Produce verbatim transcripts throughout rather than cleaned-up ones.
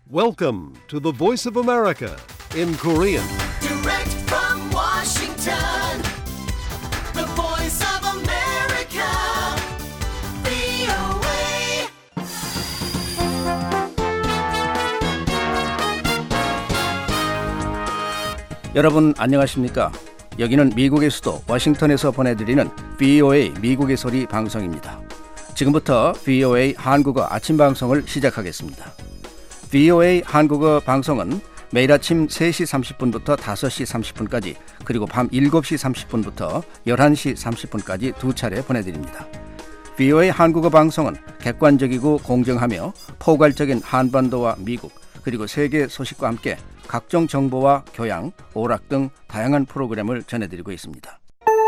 Welcome to the Voice of America in Korean. Direct from Washington, the Voice of America, 브이오에이. 여러분 안녕하십니까? 여기는 미국의 수도 워싱턴에서 보내드리는 브이오에이 미국의 소리 방송입니다. 지금부터 브이오에이 한국어 아침 방송을 시작하겠습니다. 브이오에이 한국어 방송은 매일 아침 세 시 삼십 분부터 다섯 시 삼십 분까지 그리고 밤 일곱 시 삼십 분부터 열한 시 삼십 분까지 두 차례 보내드립니다. 브이오에이 한국어 방송은 객관적이고 공정하며 포괄적인 한반도와 미국 그리고 세계 소식과 함께 각종 정보와 교양, 오락 등 다양한 프로그램을 전해드리고 있습니다.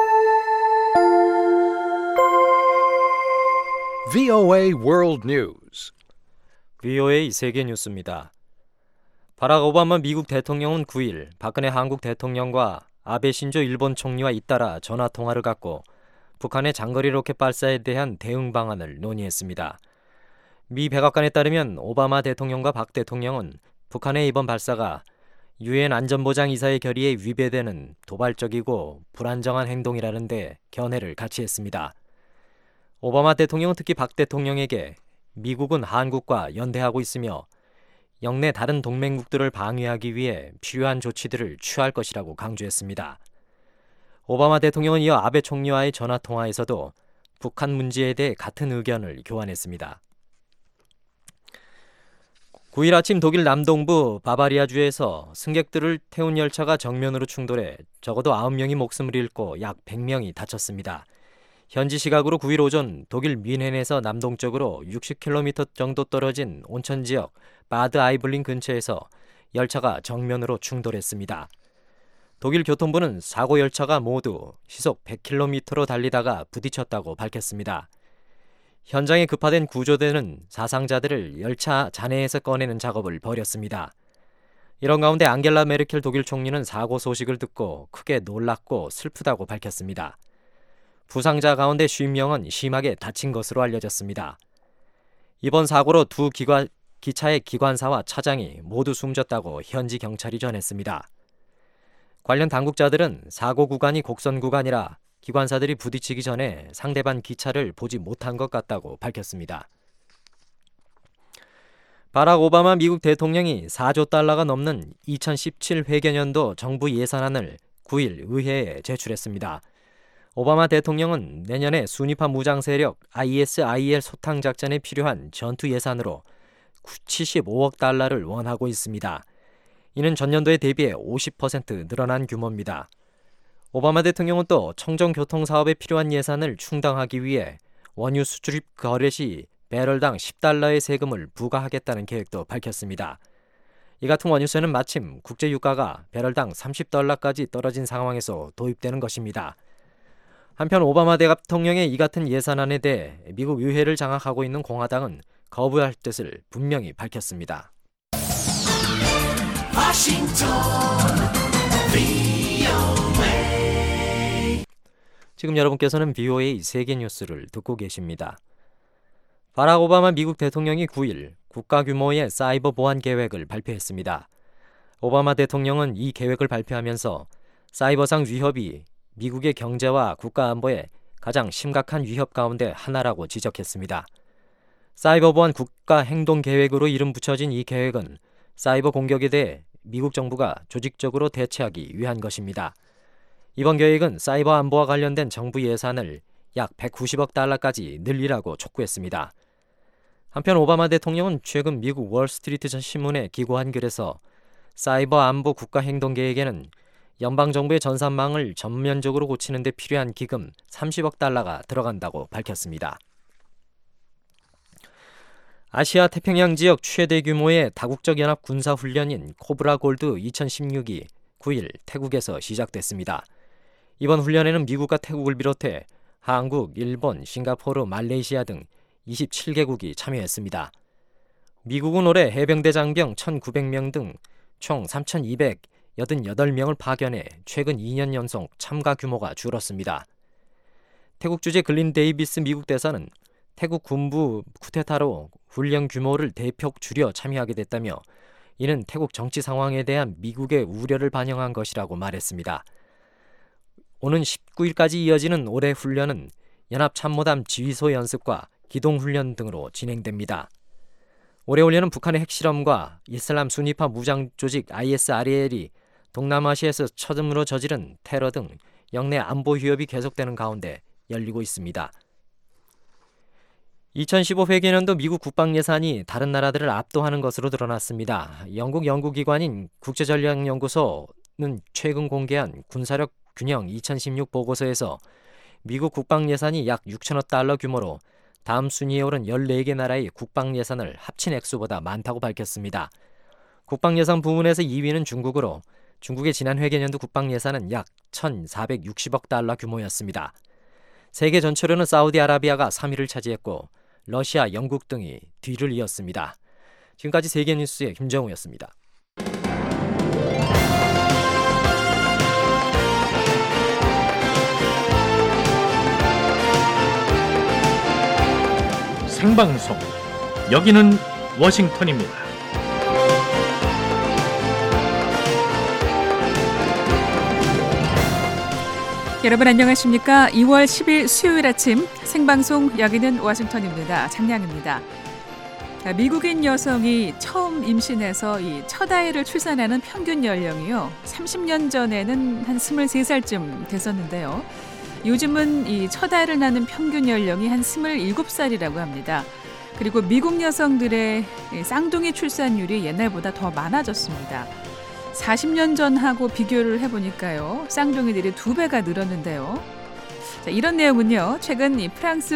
브이오에이 World News. 브이오에이 세계 뉴스입니다. 바락 오바마 미국 대통령은 구 일 박근혜 한국 대통령과 아베 신조 일본 총리와 잇따라 전화 통화를 갖고 북한의 장거리 로켓 발사에 대한 대응 방안을 논의했습니다. 미 백악관에 따르면 오바마 대통령과 박 대통령은 북한의 이번 발사가 유엔 안전보장이사의 결의에 위배되는 도발적이고 불안정한 행동이라는 데 견해를 같이 했습니다. 오바마 대통령은 특히 박 대통령에게 미국은 한국과 연대하고 있으며 영내 다른 동맹국들을 방위하기 위해 필요한 조치들을 취할 것이라고 강조했습니다. 오바마 대통령은 이어 아베 총리와의 전화통화에서도 북한 문제에 대해 같은 의견을 교환했습니다. 구 일 아침 독일 남동부 바바리아주에서 승객들을 태운 열차가 정면으로 충돌해 적어도 아홉 명이 목숨을 잃고 약 백 명이 다쳤습니다. 현지 시각으로 구 일 오전 독일 뮌헨에서 남동쪽으로 육십 킬로미터 정도 떨어진 온천 지역 바드 아이블린 근처에서 열차가 정면으로 충돌했습니다. 독일 교통부는 사고 열차가 모두 시속 백 킬로미터로 달리다가 부딪혔다고 밝혔습니다. 현장에 급파된 구조대는 사상자들을 열차 잔해에서 꺼내는 작업을 벌였습니다. 이런 가운데 앙겔라 메르켈 독일 총리는 사고 소식을 듣고 크게 놀랐고 슬프다고 밝혔습니다. 부상자 가운데 쉰 명은 심하게 다친 것으로 알려졌습니다. 이번 사고로 두 기관, 기차의 기관사와 차장이 모두 숨졌다고 현지 경찰이 전했습니다. 관련 당국자들은 사고 구간이 곡선 구간이라 기관사들이 부딪히기 전에 상대방 기차를 보지 못한 것 같다고 밝혔습니다. 바락 오바마 미국 대통령이 사조 달러가 넘는 이천십칠 회계년도 정부 예산안을 구 일 의회에 제출했습니다. 오바마 대통령은 내년에 순위파 무장 세력 아이에스아이엘 소탕 작전에 필요한 전투 예산으로 칠십오억 달러를 원하고 있습니다. 이는 전년도에 대비해 오십 퍼센트 늘어난 규모입니다. 오바마 대통령은 또 청정교통 사업에 필요한 예산을 충당하기 위해 원유 수출입 거래 시 배럴당 십 달러의 세금을 부과하겠다는 계획도 밝혔습니다. 이 같은 원유세는 마침 국제 유가가 배럴당 삼십 달러까지 떨어진 상황에서 도입되는 것입니다. 한편 오바마 대통령의 이 같은 예산안에 대해 미국 의회를 장악하고 있는 공화당은 거부할 뜻을 분명히 밝혔습니다. 워싱턴, 브이오에이. 지금 여러분께서는 브이오에이 세계 뉴스를 듣고 계십니다. 바락 오바마 미국 대통령이 구 일 국가 규모의 사이버 보안 계획을 발표했습니다. 오바마 대통령은 이 계획을 발표하면서 사이버상 위협이 미국의 경제와 국가 안보에 가장 심각한 위협 가운데 하나라고 지적했습니다. 사이버 보안 국가 행동 계획으로 이름 붙여진 이 계획은 사이버 공격에 대해 미국 정부가 조직적으로 대처하기 위한 것입니다. 이번 계획은 사이버 안보와 관련된 정부 예산을 약 백구십억 달러까지 늘리라고 촉구했습니다. 한편 오바마 대통령은 최근 미국 월스트리트 신문에 기고한 글에서 사이버 안보 국가 행동 계획에는 연방정부의 전산망을 전면적으로 고치는 데 필요한 기금 삼십억 달러가 들어간다고 밝혔습니다. 아시아 태평양 지역 최대 규모의 다국적 연합 군사훈련인 코브라 골드 이천십육이 구 일 태국에서 시작됐습니다. 이번 훈련에는 미국과 태국을 비롯해 한국, 일본, 싱가포르, 말레이시아 등 이십칠 개국이 참여했습니다. 미국은 올해 해병대 장병 천구백 명 등 총 삼천이백팔십팔 명을 파견해 최근 이 년 연속 참가 규모가 줄었습니다. 태국 주재 글린 데이비스 미국 대사는 태국 군부 쿠데타로 훈련 규모를 대폭 줄여 참여하게 됐다며 이는 태국 정치 상황에 대한 미국의 우려를 반영한 것이라고 말했습니다. 오는 십구 일까지 이어지는 올해 훈련은 연합참모담 지휘소 연습과 기동훈련 등으로 진행됩니다. 올해 훈련은 북한의 핵실험과 이슬람 순위파 무장 조직 아이에스알이 동남아시아에서 처음으로 저지른 테러 등 영내 안보 위협이 계속되는 가운데 열리고 있습니다. 이천십오 회계년도 미국 국방 예산이 다른 나라들을 압도하는 것으로 드러났습니다. 영국 연구기관인 국제전략연구소는 최근 공개한 군사력 균형 이천십육 보고서에서 미국 국방 예산이 약 육천억 달러 규모로 다음 순위에 오른 열네 개 나라의 국방 예산을 합친 액수보다 많다고 밝혔습니다. 국방 예산 부문에서 이 위는 중국으로 중국의 지난 회계년도 국방 예산은 약 천사백육십억 달러 규모였습니다. 세계 전체로는 사우디아라비아가 삼 위를 차지했고 러시아, 영국 등이 뒤를 이었습니다. 지금까지 세계뉴스의 김정우였습니다. 생방송 여기는 워싱턴입니다. 여러분 안녕하십니까? 이월 십일 수요일 아침 생방송 여기는 워싱턴입니다. 장량입니다. 미국인 여성이 처음 임신해서 이 첫 아이를 출산하는 평균 연령이요. 삼십 년 전에는 한 스물세 살쯤 됐었는데요. 요즘은 이 첫 아이를 낳는 평균 연령이 한 스물일곱 살이라고 합니다. 그리고 미국 여성들의 쌍둥이 출산율이 옛날보다 더 많아졌습니다. 사십 년 전하고 비교를 해보니까요. 쌍둥이들이 두 배가 늘었는데요. 자, 이런 내용은요. 최근 이 프랑스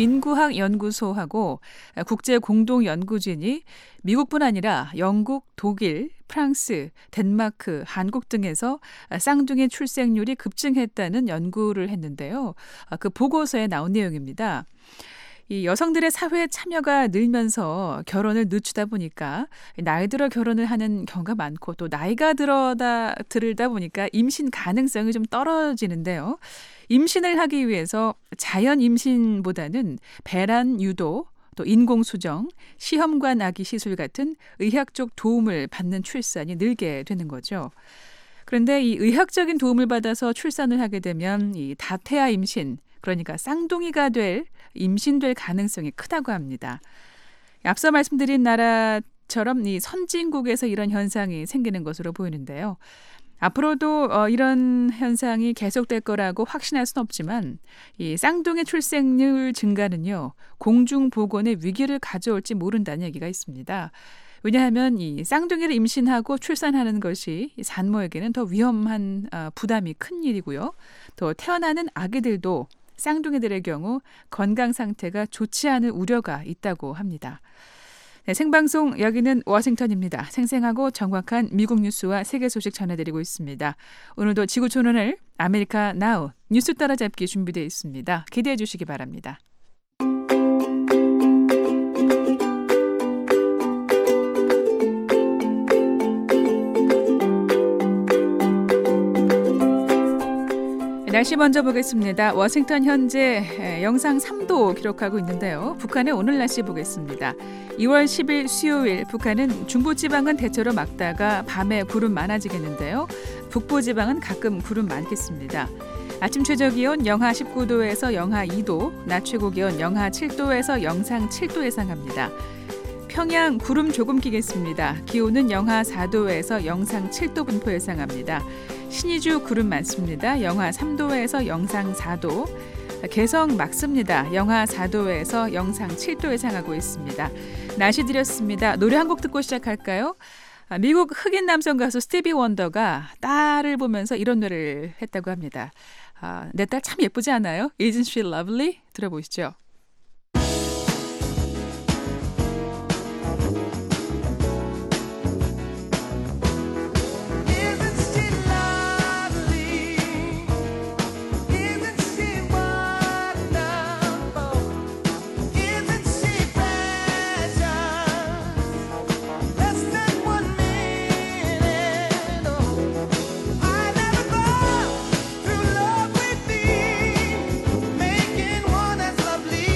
국립인구학연구소하고 국제공동연구진이 미국뿐 아니라 영국, 독일, 프랑스, 덴마크, 한국 등에서 쌍둥이 출생률이 급증했다는 연구를 했는데요. 그 보고서에 나온 내용입니다. 이 여성들의 사회 참여가 늘면서 결혼을 늦추다 보니까 나이 들어 결혼을 하는 경우가 많고 또 나이가 들어다 들다 보니까 임신 가능성이 좀 떨어지는데요. 임신을 하기 위해서 자연 임신보다는 배란 유도, 또 인공수정, 시험관 아기 시술 같은 의학적 도움을 받는 출산이 늘게 되는 거죠. 그런데 이 의학적인 도움을 받아서 출산을 하게 되면 이 다태아 임신, 그러니까 쌍둥이가 될 임신될 가능성이 크다고 합니다. 앞서 말씀드린 나라처럼 이 선진국에서 이런 현상이 생기는 것으로 보이는데요. 앞으로도 어, 이런 현상이 계속될 거라고 확신할 수는 없지만 이 쌍둥이 출생률 증가는요. 공중보건의 위기를 가져올지 모른다는 얘기가 있습니다. 왜냐하면 이 쌍둥이를 임신하고 출산하는 것이 산모에게는 더 위험한 어, 부담이 큰 일이고요. 또 태어나는 아기들도 쌍둥이들의 경우 건강 상태가 좋지 않을 우려가 있다고 합니다. 네, 생방송 여기는 워싱턴입니다. 생생하고 정확한 미국 뉴스와 세계 소식 전해드리고 있습니다. 오늘도 지구촌원을 아메리카 나우 뉴스 따라잡기 준비되어 있습니다. 기대해 주시기 바랍니다. 날씨 먼저 보겠습니다. 워싱턴 현재 영상 삼 도 기록하고 있는데요. 북한의 오늘 날씨 보겠습니다. 이월 십일 수요일 북한은 중부지방은 대체로 맑다가 밤에 구름 많아지겠는데요. 북부지방은 가끔 구름 많겠습니다. 아침 최저기온 영하 십구 도에서 영하 이 도, 낮 최고기온 영하 칠 도에서 영상 칠 도 예상합니다. 평양 구름 조금 끼겠습니다. 기온은 영하 사 도에서 영상 칠 도 분포 예상합니다. 신의주 구름 많습니다. 영하 삼 도에서 영상 사 도. 개성 맑습니다. 영하 사 도에서 영상 칠 도 예상하고 있습니다. 날씨 드렸습니다. 노래 한 곡 듣고 시작할까요? 미국 흑인 남성 가수 스티비 원더가 딸을 보면서 이런 노래를 했다고 합니다. 아, 내 딸 참 예쁘지 않아요? Isn't she lovely? 들어보시죠. Lovely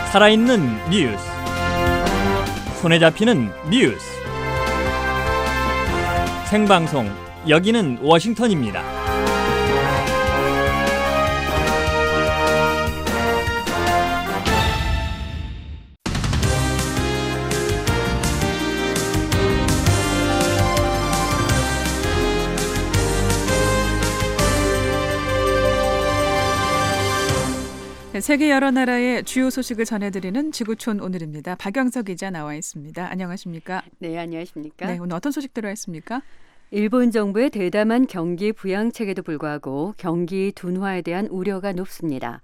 살아있는 뉴스, 손에 잡히는 뉴스, 생방송, 여기는 워싱턴입니다. 세계 여러 나라의 주요 소식을 전해드리는 지구촌 오늘입니다. 박영석 기자 나와 있습니다. 안녕하십니까? 네, 안녕하십니까? 네, 오늘 어떤 소식 들어있습니까? 일본 정부의 대담한 경기 부양책에도 불구하고 경기 둔화에 대한 우려가 높습니다.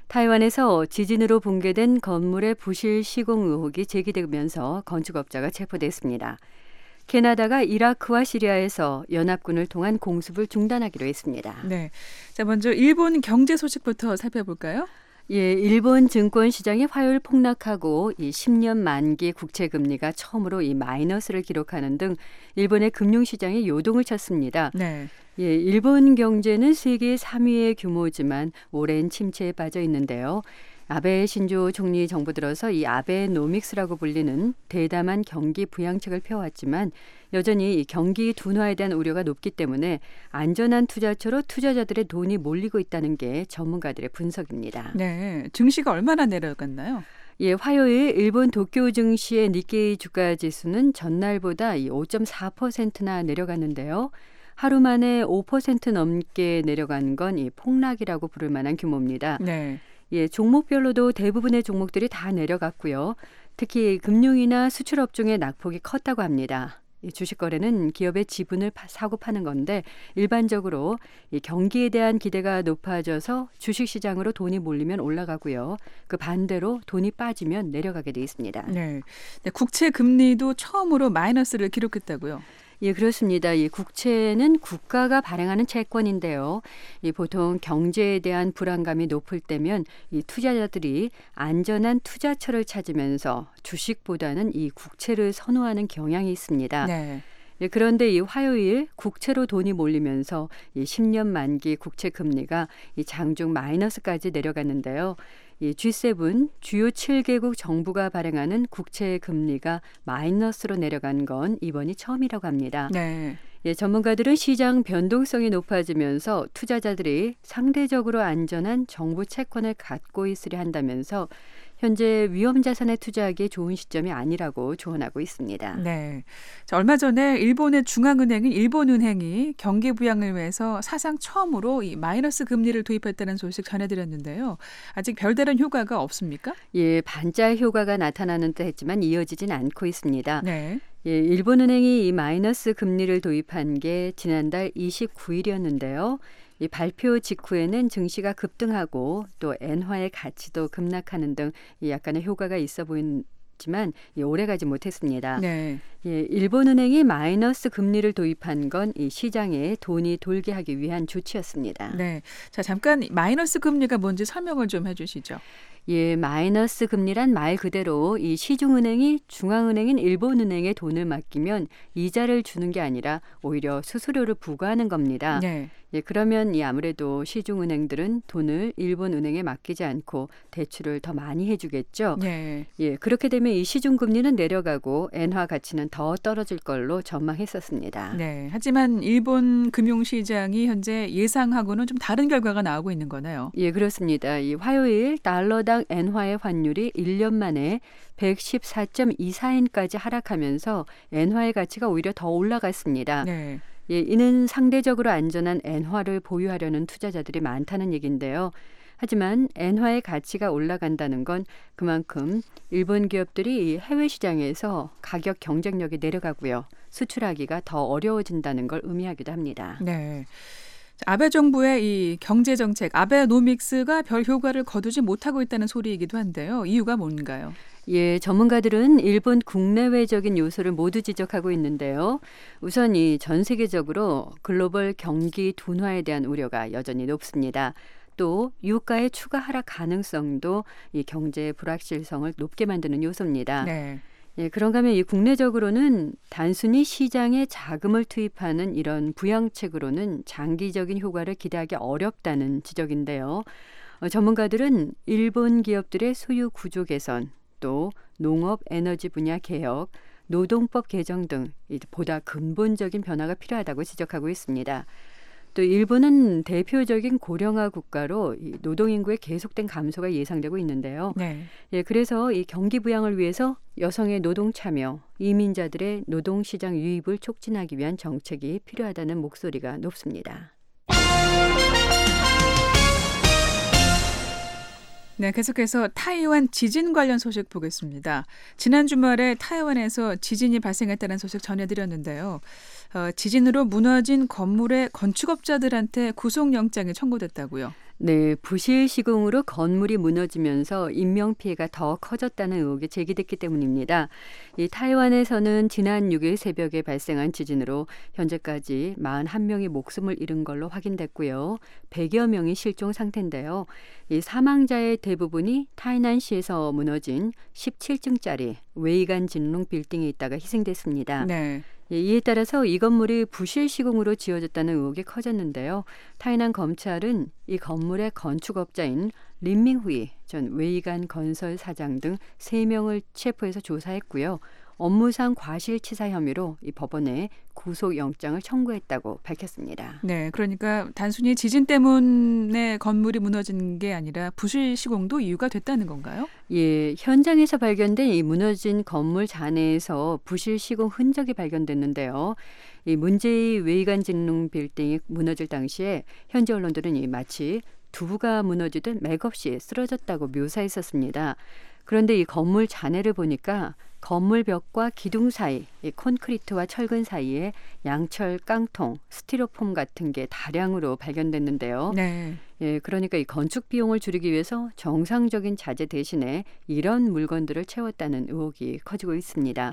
타이완에서 지진으로 붕괴된 건물의 부실 시공 의혹이 제기되면서 건축업자가 체포됐습니다. 캐나다가 이라크와 시리아에서 연합군을 통한 공습을 중단하기로 했습니다. 네, 자 먼저 일본 경제 소식부터 살펴볼까요? 예, 일본 증권 시장이 화요일 폭락하고 이 십 년 만기 국채 금리가 처음으로 이 마이너스를 기록하는 등 일본의 금융 시장이 요동을 쳤습니다. 네. 예, 일본 경제는 세계 삼 위의 규모지만 오랜 침체에 빠져 있는데요. 아베 신조 총리 정부 들어서 이 아베노믹스라고 불리는 대담한 경기 부양책을 펴왔지만 여전히 이 경기 둔화에 대한 우려가 높기 때문에 안전한 투자처로 투자자들의 돈이 몰리고 있다는 게 전문가들의 분석입니다. 네, 증시가 얼마나 내려갔나요? 예, 화요일 일본 도쿄 증시의 니케이 주가 지수는 전날보다 이 오 점 사 퍼센트나 내려갔는데요. 하루 만에 오 퍼센트 넘게 내려간 건 이 폭락이라고 부를 만한 규모입니다. 네. 예, 종목별로도 대부분의 종목들이 다 내려갔고요. 특히 금융이나 수출업종의 낙폭이 컸다고 합니다. 이 주식 거래는 기업의 지분을 파, 사고 파는 건데 일반적으로 이 경기에 대한 기대가 높아져서 주식시장으로 돈이 몰리면 올라가고요. 그 반대로 돈이 빠지면 내려가게 돼 있습니다. 네, 네 국채 금리도 처음으로 마이너스를 기록했다고요? 예, 그렇습니다. 이 국채는 국가가 발행하는 채권인데요. 이 보통 경제에 대한 불안감이 높을 때면 이 투자자들이 안전한 투자처를 찾으면서 주식보다는 이 국채를 선호하는 경향이 있습니다. 네. 예, 그런데 이 화요일 국채로 돈이 몰리면서 이 십 년 만기 국채 금리가 이 장중 마이너스까지 내려갔는데요. 이 지 세븐 주요 칠 개국 정부가 발행하는 국채 금리가 마이너스로 내려간 건 이번이 처음이라고 합니다. 네. 예, 전문가들은 시장 변동성이 높아지면서 투자자들이 상대적으로 안전한 정부 채권을 갖고 있으려 한다면서 현재 위험 자산에 투자하기에 좋은 시점이 아니라고 조언하고 있습니다. 네. 자, 얼마 전에 일본의 중앙은행인 일본은행이 경기 부양을 위해서 사상 처음으로 이 마이너스 금리를 도입했다는 소식 전해드렸는데요. 아직 별다른 효과가 없습니까? 예, 반짝 효과가 나타나는 듯 했지만 이어지진 않고 있습니다. 네. 예, 일본은행이 이 마이너스 금리를 도입한 게 지난달 이십구 일이었는데요. 이 발표 직후에는 증시가 급등하고 또 엔화의 가치도 급락하는 등 약간의 효과가 있어 보이지만 오래가지 못했습니다. 네. 예, 일본은행이 마이너스 금리를 도입한 건 이 시장에 돈이 돌게 하기 위한 조치였습니다. 네. 자, 잠깐 마이너스 금리가 뭔지 설명을 좀 해주시죠. 예, 마이너스 금리란 말 그대로 이 시중은행이 중앙은행인 일본은행에 돈을 맡기면 이자를 주는 게 아니라 오히려 수수료를 부과하는 겁니다. 네. 예, 그러면 이 아무래도 시중은행들은 돈을 일본은행에 맡기지 않고 대출을 더 많이 해주겠죠. 네. 예, 그렇게 되면 이 시중금리는 내려가고 엔화 가치는 더 떨어질 걸로 전망했었습니다. 네. 하지만 일본 금융시장이 현재 예상하고는 좀 다른 결과가 나오고 있는 거네요. 예, 그렇습니다. 이 화요일 달러당 엔화의 환율이 일 년 만에 백십사 점 이사 엔까지 하락하면서 엔화의 가치가 오히려 더 올라갔습니다. 네. 예, 이는 상대적으로 안전한 엔화를 보유하려는 투자자들이 많다는 얘기인데요. 하지만 엔화의 가치가 올라간다는 건 그만큼 일본 기업들이 해외 시장에서 가격 경쟁력이 내려가고요. 수출하기가 더 어려워진다는 걸 의미하기도 합니다. 네. 아베 정부의 이 경제 정책 아베노믹스가 별 효과를 거두지 못하고 있다는 소리이기도 한데요. 이유가 뭔가요? 예, 전문가들은 일본 국내외적인 요소를 모두 지적하고 있는데요. 우선 이 전 세계적으로 글로벌 경기 둔화에 대한 우려가 여전히 높습니다. 또 유가의 추가 하락 가능성도 이 경제 불확실성을 높게 만드는 요소입니다. 네. 예, 그런가 하면 이 국내적으로는 단순히 시장에 자금을 투입하는 이런 부양책으로는 장기적인 효과를 기대하기 어렵다는 지적인데요. 어, 전문가들은 일본 기업들의 소유 구조 개선, 또 농업 에너지 분야 개혁, 노동법 개정 등 보다 근본적인 변화가 필요하다고 지적하고 있습니다. 또 일본은 대표적인 고령화 국가로 이 노동인구의 계속된 감소가 예상되고 있는데요. 네. 예, 그래서 이 경기 부양을 위해서 여성의 노동 참여, 이민자들의 노동시장 유입을 촉진하기 위한 정책이 필요하다는 목소리가 높습니다. 네, 계속해서 타이완 지진 관련 소식 보겠습니다. 지난 주말에 타이완에서 지진이 발생했다는 소식 전해드렸는데요. 어, 지진으로 무너진 건물의 건축업자들한테 구속영장이 청구됐다고요. 네, 부실 시공으로 건물이 무너지면서 인명피해가 더 커졌다는 의혹이 제기됐기 때문입니다. 이 타이완에서는 지난 육 일 새벽에 발생한 지진으로 현재까지 사십일 명이 목숨을 잃은 걸로 확인됐고요. 백여 명이 실종 상태인데요. 이 사망자의 대부분이 타이난시에서 무너진 십칠 층짜리 웨이간 진롱 빌딩에 있다가 희생됐습니다. 네. 예, 이에 따라서 이 건물이 부실 시공으로 지어졌다는 의혹이 커졌는데요. 타이난 검찰은 이 건물의 건축업자인 린밍후이 전 웨이간 건설 사장 등 세 명을 체포해서 조사했고요. 업무상 과실치사 혐의로 이 법원에 구속영장을 청구했다고 밝혔습니다. 네, 그러니까 단순히 지진 때문에 건물이 무너진 게 아니라 부실 시공도 이유가 됐다는 건가요? 예, 현장에서 발견된 이 무너진 건물 잔해에서 부실 시공 흔적이 발견됐는데요. 이 문제의 웨이간 진롱 빌딩이 무너질 당시에 현지 언론들은 이 마치 두부가 무너지듯 맥없이 쓰러졌다고 묘사했었습니다. 그런데 이 건물 잔해를 보니까 건물 벽과 기둥 사이, 이 콘크리트와 철근 사이에 양철, 깡통, 스티로폼 같은 게 다량으로 발견됐는데요. 네. 예, 그러니까 이 건축 비용을 줄이기 위해서 정상적인 자재 대신에 이런 물건들을 채웠다는 의혹이 커지고 있습니다.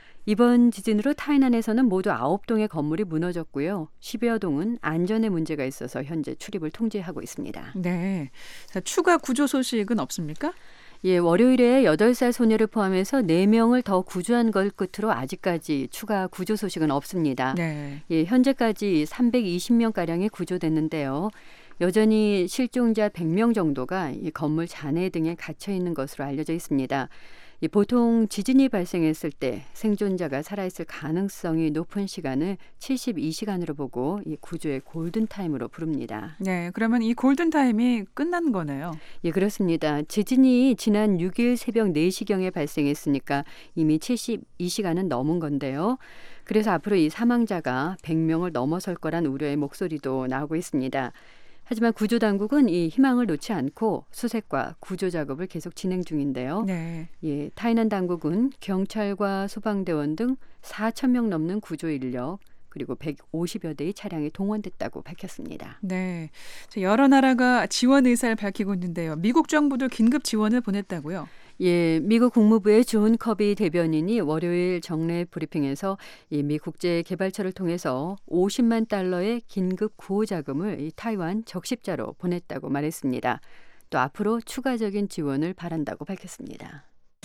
이번 지진으로 타이난에서는 모두 아홉 동의 건물이 무너졌고요. 십여 동은 안전에 문제가 있어서 현재 출입을 통제하고 있습니다. 네. 자, 추가 구조 소식은 없습니까? 예, 월요일에 여덟 살 소녀를 포함해서 네 명을 더 구조한 걸 끝으로 아직까지 추가 구조 소식은 없습니다. 네. 예, 현재까지 삼백이십 명가량이 구조됐는데요. 여전히 실종자 백 명 정도가 이 건물 잔해 등에 갇혀 있는 것으로 알려져 있습니다. 이 보통 지진이 발생했을 때 생존자가 살아있을 가능성이 높은 시간을 칠십이 시간으로 보고 이 구조의 골든타임으로 부릅니다. 네, 그러면 이 골든타임이 끝난 거네요. 예, 그렇습니다. 지진이 지난 육 일 새벽 네 시경에 발생했으니까 이미 칠십이 시간은 넘은 건데요. 그래서 앞으로 이 사망자가 백 명을 넘어설 거란 우려의 목소리도 나오고 있습니다. 하지만 구조당국은 이 희망을 놓지 않고 수색과 구조 작업을 계속 진행 중인데요. 네. 예, 타이난 당국은 경찰과 소방대원 등 사천 명 넘는 구조 인력 그리고 백오십여 대의 차량이 동원됐다고 밝혔습니다. 네. 여러 나라가 지원 의사를 밝히고 있는데요. 미국 정부도 긴급 지원을 보냈다고요? 예, 미국 국무부의 존 커비 대변인이 월요일 정례 브리핑에서 이 미 국제개발처를 통해서 오십만 달러의 긴급 구호 자금을 이 타이완 적십자로 보냈다고 말했습니다. 또 앞으로 추가적인 지원을 바란다고 밝혔습니다.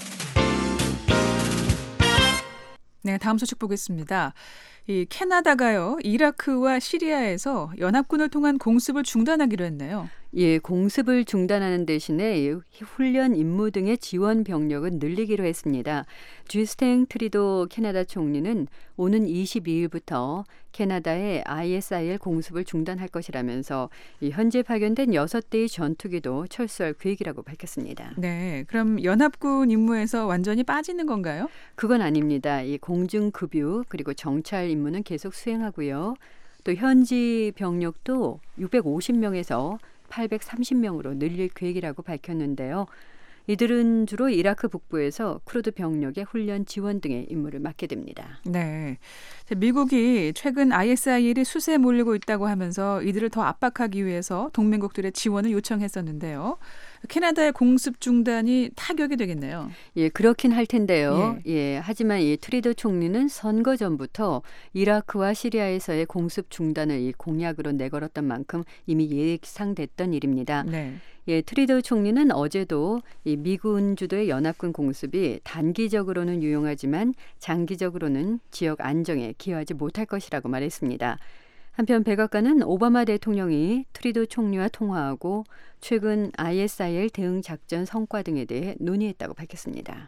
네, 다음 소식 보겠습니다. 이 캐나다가요, 이라크와 시리아에서 연합군을 통한 공습을 중단하기로 했네요. 예, 공습을 중단하는 대신에 훈련 임무 등의 지원 병력은 늘리기로 했습니다. 주스탱 트리도 캐나다 총리는 오는 이십이 일부터 캐나다의 아이에스아이엘 공습을 중단할 것이라면서 이 현재 파견된 여섯 대의 전투기도 철수할 계획이라고 밝혔습니다. 네, 그럼 연합군 임무에서 완전히 빠지는 건가요? 그건 아닙니다. 이 공중급유 그리고 정찰 임무는 계속 수행하고요. 또 현지 병력도 육백오십 명에서 팔백삼십 명으로 늘릴 계획이라고 밝혔는데요. 이들은 주로 이라크 북부에서 쿠르드 병력의 훈련 지원 등의 임무를 맡게 됩니다. 네, 미국이 최근 아이에스아이엘이 수세에 몰리고 있다고 하면서 이들을 더 압박하기 위해서 동맹국들의 지원을 요청했었는데요. 캐나다의 공습 중단이 타격이 되겠네요. 예, 그렇긴 할 텐데요. 예. 예, 하지만 이 트리도 총리는 선거 전부터 이라크와 시리아에서의 공습 중단을 이 공약으로 내걸었던 만큼 이미 예상됐던 일입니다. 네. 예, 트리도 총리는 어제도 이 미군 주도의 연합군 공습이 단기적으로는 유용하지만 장기적으로는 지역 안정에 기여하지 못할 것이라고 말했습니다. 한편 백악관은 오바마 대통령이 트리도 총리와 통화하고 최근 아이에스아이엘 대응 작전 성과 등에 대해 논의했다고 밝혔습니다.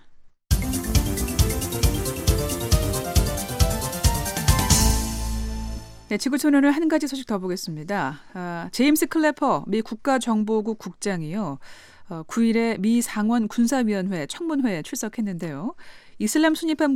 네, 지구촌오늘 한 가지 소식 더 보겠습니다. 아, 제임스 클래퍼 미 국가정보국 국장이요. 어, 구 일에 미 상원 군사위원회 청문회에 출석했는데요. 이슬람 순위파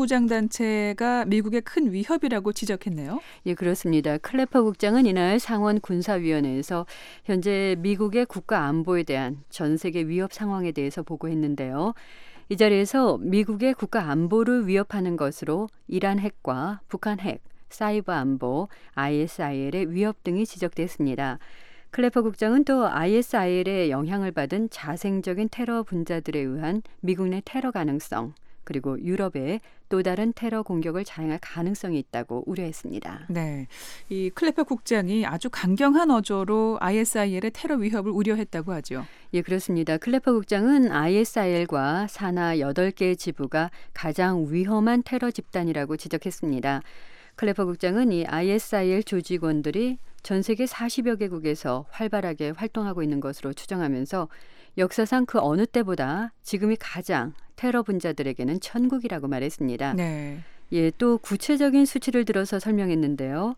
무장단체가 미국의 큰 위협이라고 지적했네요. 예, 그렇습니다. 클래퍼 국장은 이날 상원 군사위원회에서 현재 미국의 국가 안보에 대한 전 세계 위협 상황에 대해서 보고했는데요. 이 자리에서 미국의 국가 안보를 위협하는 것으로 이란 핵과 북한 핵, 사이버 안보, 아이에스아이엘의 위협 등이 지적됐습니다. 클래퍼 국장은 또 아이에스아이엘의 영향을 받은 자생적인 테러 분자들에 의한 미국 내 테러 가능성, 그리고 유럽의 또 다른 테러 공격을 자행할 가능성이 있다고 우려했습니다. 네, 이 클래퍼 국장이 아주 강경한 어조로 아이에스아이엘의 테러 위협을 우려했다고 하죠. 예, 그렇습니다. 클래퍼 국장은 아이에스아이엘과 산하 여덟 개의 지부가 가장 위험한 테러 집단이라고 지적했습니다. 클래퍼 국장은 이 아이에스아이엘 조직원들이 전 세계 사십여 개국에서 활발하게 활동하고 있는 것으로 추정하면서 역사상 그 어느 때보다 지금이 가장 테러 분자들에게는 천국이라고 말했습니다. 네. 예, 또 구체적인 수치를 들어서 설명했는데요.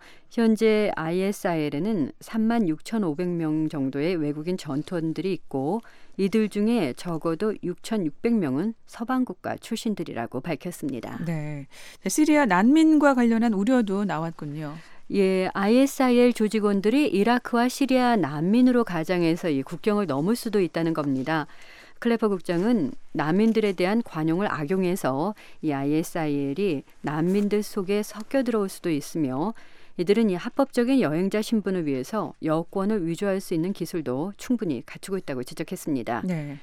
현재 아이에스아이엘에는 삼만 육천오백 명 정도의 외국인 전투원들이 있고 이들 중에 적어도 육천육백 명은 서방 국가 출신들이라고 밝혔습니다. 네. 시리아 난민과 관련한 우려도 나왔군요. 예, 아이에스아이엘 조직원들이 이라크와 시리아 난민으로 가장해서 이 국경을 넘을 수도 있다는 겁니다. 클래퍼 국장은 난민들에 대한 관용을 악용해서 이 아이에스아이엘이 난민들 속에 섞여 들어올 수도 있으며 이들은 이 합법적인 여행자 신분을 위해서 여권을 위조할 수 있는 기술도 충분히 갖추고 있다고 지적했습니다. 네.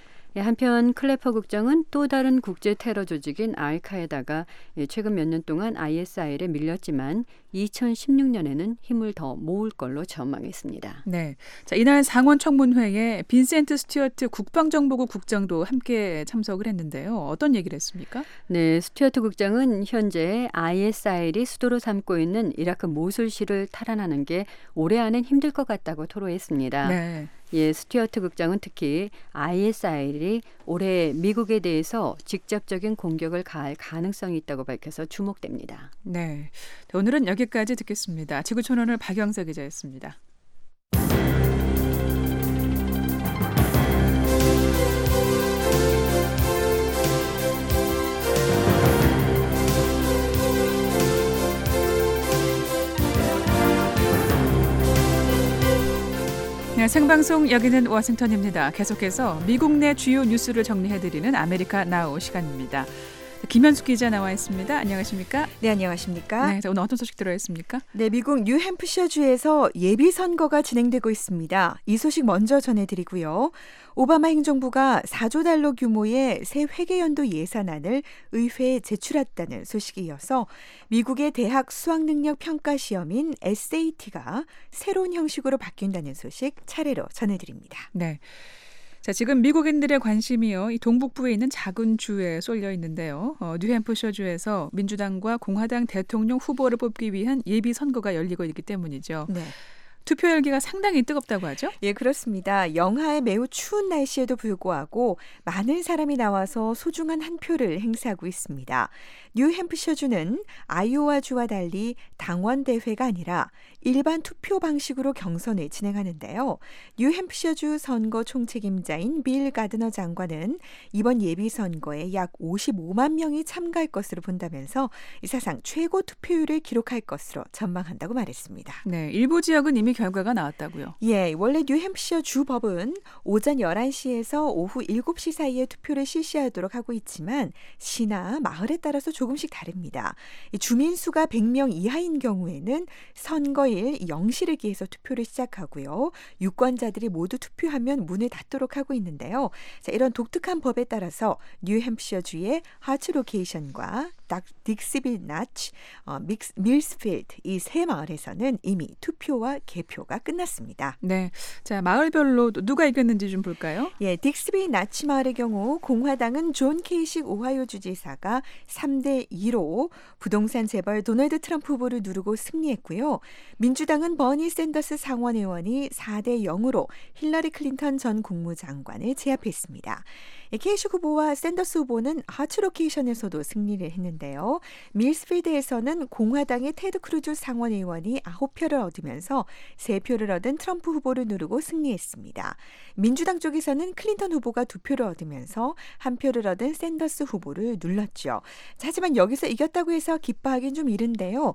한편 클래퍼 국장은 또 다른 국제 테러 조직인 알카에다가 최근 몇 년 동안 아이에스아이엘에 밀렸지만 이천십육 년에는 힘을 더 모을 걸로 전망했습니다. 네, 자, 이날 상원 청문회에 빈센트 스튜어트 국방정보국 국장도 함께 참석을 했는데요. 어떤 얘기를 했습니까? 네, 스튜어트 국장은 현재 아이에스아이엘이 수도로 삼고 있는 이라크 모술시를 탈환하는 게 올해 안엔 힘들 것 같다고 토로했습니다. 네. 예, 스튜어트 국장은 특히 아이에스아이엘이 올해 미국에 대해서 직접적인 공격을 가할 가능성이 있다고 밝혀서 주목됩니다. 네, 오늘은 여기까지 듣겠습니다. 지구촌오늘 박영석 기자였습니다. 네, 생방송 여기는 워싱턴입니다. 계속해서 미국 내 주요 뉴스를 정리해드리는 아메리카 나우 시간입니다. 김현숙 기자 나와 있습니다. 안녕하십니까? 네, 안녕하십니까? 네, 자, 오늘 어떤 소식 들어있습니까? 네, 미국 뉴햄프셔주에서 예비선거가 진행되고 있습니다. 이 소식 먼저 전해드리고요. 오바마 행정부가 사조 달러 규모의 새 회계연도 예산안을 의회에 제출했다는 소식에 이어서 미국의 대학 수학능력 평가 시험인 에스에이티가 새로운 형식으로 바뀐다는 소식 차례로 전해드립니다. 네. 자, 지금 미국인들의 관심이요, 이 동북부에 있는 작은 주에 쏠려 있는데요. 어, 뉴햄프셔주에서 민주당과 공화당 대통령 후보를 뽑기 위한 예비 선거가 열리고 있기 때문이죠. 네. 투표 열기가 상당히 뜨겁다고 하죠? 예, 그렇습니다. 영하의 매우 추운 날씨에도 불구하고 많은 사람이 나와서 소중한 한 표를 행사하고 있습니다. 뉴햄프셔주는 아이오와주와 달리 당원 대회가 아니라 일반 투표 방식으로 경선을 진행하는데요. 뉴햄프셔주 선거 총책임자인 빌 가드너 장관은 이번 예비선거에 약 오십오만 명이 참가할 것으로 본다면서 사상 최고 투표율을 기록할 것으로 전망한다고 말했습니다. 네, 일부 지역은 이미 결과가 나왔다고요? 예, 원래 뉴햄프셔 주법은 오전 열한 시에서 오후 일곱 시 사이에 투표를 실시하도록 하고 있지만 시나 마을에 따라서 조금씩 다릅니다. 주민 수가 백 명 이하인 경우에는 선거일 영 시를 기해서 투표를 시작하고요. 유권자들이 모두 투표하면 문을 닫도록 하고 있는데요. 자, 이런 독특한 법에 따라서 뉴햄프셔주의 하츠 로케이션과 딕스빌 나치, 어, 밀스필드 이 세 마을에서는 이미 투표와 개표 개표가 끝났습니다. 네, 자 마을별로 누가 이겼는지 좀 볼까요? 예, 딕스비 나치 마을의 경우 공화당은 존 케이식 오하이오 주지사가 삼 대 이로 부동산 재벌 도널드 트럼프 후보를 누르고 승리했고요. 민주당은 버니 샌더스 상원 의원이 사 대 영으로 힐러리 클린턴 전 국무장관을 제압했습니다. 케이식 후보와 샌더스 후보는 하츠 로케이션에서도 승리를 했는데요. 밀스필드에서는 공화당의 테드 크루즈 상원 의원이 아홉 표를 얻으면서 세 표를 얻은 트럼프 후보를 누르고 승리했습니다. 민주당 쪽에서는 클린턴 후보가 두 표를 얻으면서 한 표를 얻은 샌더스 후보를 눌렀죠. 하지만 여기서 이겼다고 해서 기뻐하긴 좀 이른데요.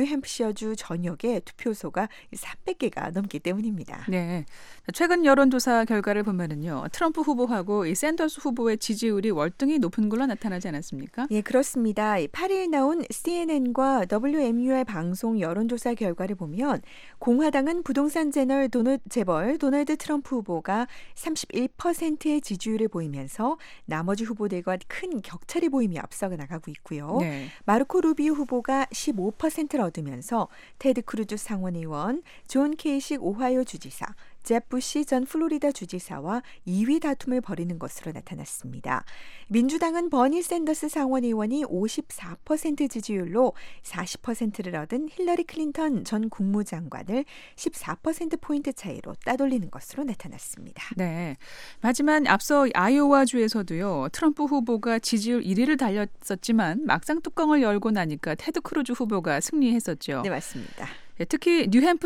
뉴햄프셔주 전역에 투표소가 삼백 개가 넘기 때문입니다. 네, 최근 여론조사 결과를 보면은요, 트럼프 후보하고 이 샌더스 후보의 지지율이 월등히 높은 걸로 나타나지 않았습니까? 예, 그렇습니다. 팔 일 나온 씨엔엔과 더블유엠유알 방송 여론조사 결과를 보면 공화당은 부동산 재벌 도널드, 재벌 도널드 트럼프 후보가 삼십일 퍼센트의 지지율을 보이면서 나머지 후보들과 큰 격차를 보이며 앞서가 나가고 있고요. 네. 마르코 루비오 후보가 십오 퍼센트를 얻으면서 테드 크루즈 상원 의원, 존 케이식 오하이오 주지사, 잽 부시 전 플로리다 주지사와 이 위 다툼을 벌이는 것으로 나타났습니다. 민주당은 버니 샌더스 상원 의원이 오십사 퍼센트 지지율로 사십 퍼센트를 얻은 힐러리 클린턴 전 국무장관을 십사 퍼센트 포인트 차이로 따돌리는 것으로 나타났습니다. 네. 하지만 앞서 아이오와주에서도요, 트럼프 후보가 지지율 일 위를 달렸었지만 막상 뚜껑을 열고 나니까 테드 크루즈 후보가 승리했었죠. 네, 맞습니다. 특히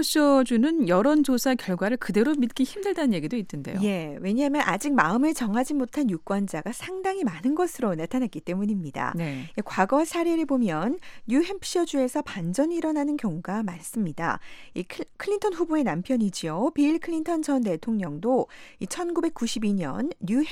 뉴햄프셔주는 여론조사 결과를 그대로 믿기 힘들다는 얘기도 있던데요. 예, 왜냐하면 아직 마음을 정하지 못한 유권자가 상당히 많은 것으로 나타났기 때문입니다. 네. 과거 사례를 보면 뉴햄프셔주에서 반전이 일어나는 경우가 많습니다. 이 클린턴 후보의 남편이지요. 빌 클린턴 전 대통령도 이 천구백구십이 년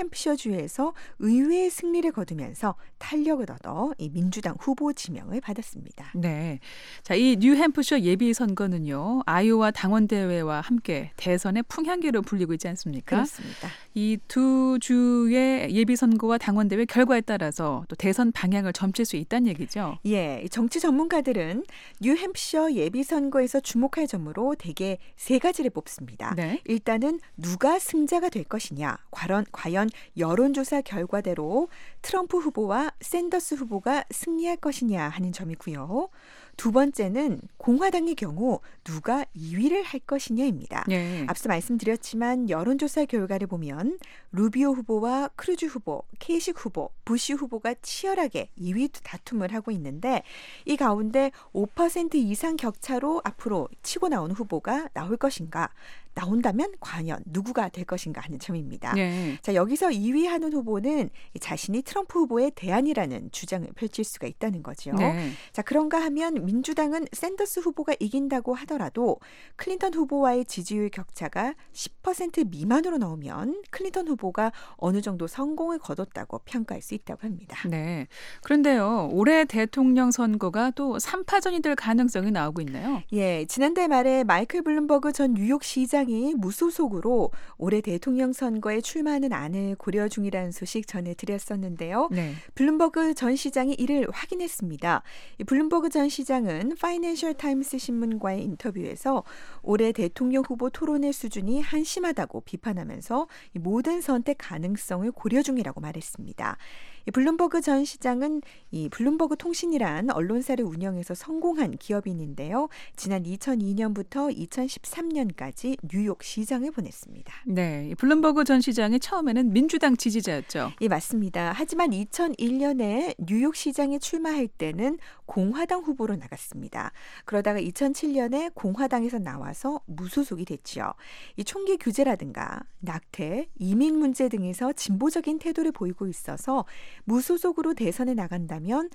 뉴햄프셔주에서 의외의 승리를 거두면서 탄력을 얻어 이 민주당 후보 지명을 받았습니다. 네, 자, 이 뉴햄프셔 예비 선거는요, 아이오와 당원대회와 함께 대선의 풍향계로 불리고 있지 않습니까? 그렇습니다. 이 두 주의 예비선거와 당원대회 결과에 따라서 또 대선 방향을 점칠 수 있다는 얘기죠. 예, 정치 전문가들은 뉴햄프셔 예비선거에서 주목할 점으로 대개 세 가지를 뽑습니다. 네. 일단은 누가 승자가 될 것이냐, 과연, 과연 여론조사 결과대로 트럼프 후보와 샌더스 후보가 승리할 것이냐 하는 점이고요. 두 번째는 공화당의 경우 누가 이 위를 할 것이냐입니다. 네. 앞서 말씀드렸지만 여론조사 결과를 보면 루비오 후보와 크루즈 후보, 케이식 후보, 부시 후보가 치열하게 이 위 다툼을 하고 있는데 이 가운데 오 퍼센트 이상 격차로 앞으로 치고 나온 후보가 나올 것인가? 나온다면 과연 누구가 될 것인가 하는 점입니다. 네. 자, 여기서 이 위 하는 후보는 자신이 트럼프 후보의 대안이라는 주장을 펼칠 수가 있다는 거죠. 네. 자, 그런가 하면 민주당은 샌더스 후보가 이긴다고 하더라도 클린턴 후보와의 지지율 격차가 십 퍼센트 미만으로 나오면 클린턴 후보가 어느 정도 성공을 거뒀다고 평가할 수 있다고 합니다. 네. 그런데요, 올해 대통령 선거가 또 삼 파전이 될 가능성이 나오고 있나요? 예, 지난달 말에 마이클 블룸버그 전 뉴욕시장이 무소속으로 올해 대통령 선거에 출마하는 안을 고려 중이라는 소식 전해드렸었는데요. 네. 블룸버그 전 시장이 이를 확인했습니다. 이 블룸버그 전 시장은 파이낸셜 타임스 신문과의 인터뷰에서 올해 대통령 후보 토론의 수준이 한심하다고 비판하면서 이 모든 선택 가능성을 고려 중이라고 말했습니다. 이 블룸버그 전 시장은 이 블룸버그 통신이란 언론사를 운영해서 성공한 기업인인데요. 지난 이천이 년부터 이천십삼 년까지 뉴욕 시장을 보냈습니다. 네, 이 블룸버그 전 시장이 처음에는 민주당 지지자였죠. 예, 맞습니다. 하지만 이천일 년에 뉴욕 시장에 출마할 때는 공화당 후보로 나갔습니다. 그러다가 이천칠 년에 공화당에서 나와서 무소속이 됐죠. 이 총기 규제라든가 낙태, 이민 문제 등에서 진보적인 태도를 보이고 있어서 무소속으로 대선에 나간다면